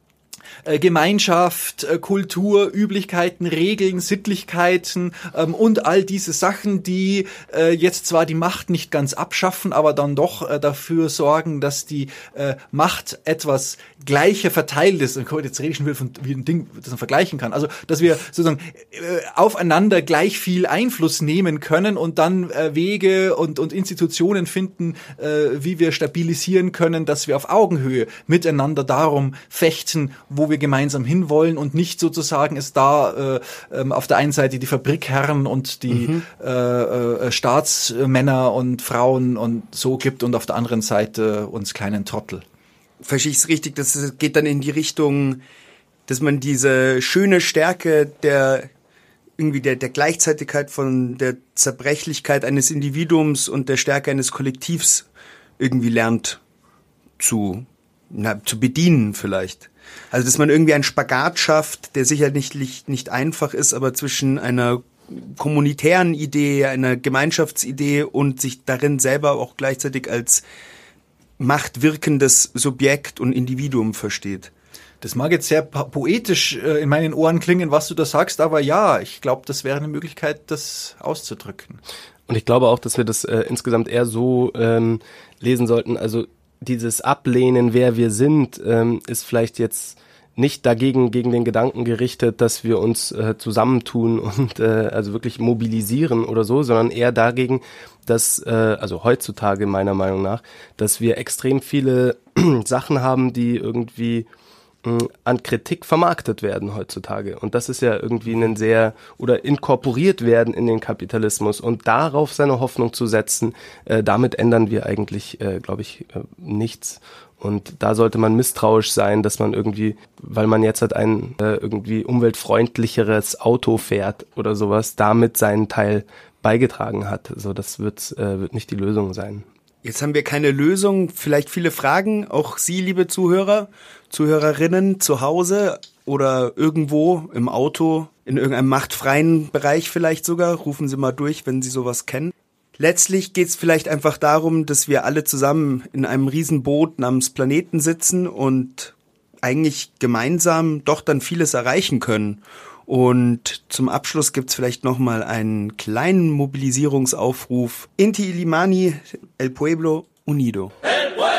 äh, Gemeinschaft, äh, Kultur, Üblichkeiten, Regeln, Sittlichkeiten ähm, und all diese Sachen, die äh, jetzt zwar die Macht nicht ganz abschaffen, aber dann doch äh, dafür sorgen, dass die äh, Macht etwas gleicher verteilt ist. Und jetzt rede ich schon wieder von wie ein Ding, das man vergleichen kann. Also, dass wir sozusagen äh, aufeinander gleich viel Einfluss nehmen können und dann äh, Wege und, und Institutionen finden, äh, wie wir stabilisieren können, dass wir auf Augenhöhe miteinander darum fechten, wo wir gemeinsam hinwollen und nicht sozusagen es da äh, ähm, auf der einen Seite die Fabrikherren und die mhm. äh, äh, Staatsmänner und Frauen und so gibt und auf der anderen Seite uns kleinen Trottel. Verstehe ich es richtig, das geht dann in die Richtung, dass man diese schöne Stärke der irgendwie der, der Gleichzeitigkeit von der Zerbrechlichkeit eines Individuums und der Stärke eines Kollektivs irgendwie lernt zu, na, zu bedienen vielleicht. Also, dass man irgendwie einen Spagat schafft, der sicherlich nicht, nicht einfach ist, aber zwischen einer kommunitären Idee, einer Gemeinschaftsidee und sich darin selber auch gleichzeitig als machtwirkendes Subjekt und Individuum versteht. Das mag jetzt sehr poetisch äh, in meinen Ohren klingen, was du da sagst, aber ja, ich glaube, das wäre eine Möglichkeit, das auszudrücken. Und ich glaube auch, dass wir das äh, insgesamt eher so ähm, lesen sollten. Also dieses Ablehnen, wer wir sind, ähm, ist vielleicht jetzt nicht dagegen gegen den Gedanken gerichtet, dass wir uns äh, zusammentun und äh, also wirklich mobilisieren oder so, sondern eher dagegen, dass, äh, also heutzutage meiner Meinung nach, dass wir extrem viele Sachen haben, die irgendwie an Kritik vermarktet werden heutzutage. Und das ist ja irgendwie ein sehr, oder inkorporiert werden in den Kapitalismus und darauf seine Hoffnung zu setzen, äh, damit ändern wir eigentlich, äh, glaube ich, äh, nichts. Und da sollte man misstrauisch sein, dass man irgendwie, weil man jetzt halt ein äh, irgendwie umweltfreundlicheres Auto fährt oder sowas, damit seinen Teil beigetragen hat. So, das wird, äh, wird nicht die Lösung sein. Jetzt haben wir keine Lösung, vielleicht viele Fragen, auch Sie, liebe Zuhörer, Zuhörerinnen zu Hause oder irgendwo im Auto, in irgendeinem machtfreien Bereich vielleicht sogar, rufen Sie mal durch, wenn Sie sowas kennen. Letztlich geht es vielleicht einfach darum, dass wir alle zusammen in einem Riesenboot namens Planeten sitzen und eigentlich gemeinsam doch dann vieles erreichen können. Und zum Abschluss gibt's vielleicht nochmal einen kleinen Mobilisierungsaufruf. Inti Illimani, El Pueblo Unido. El Pueblo!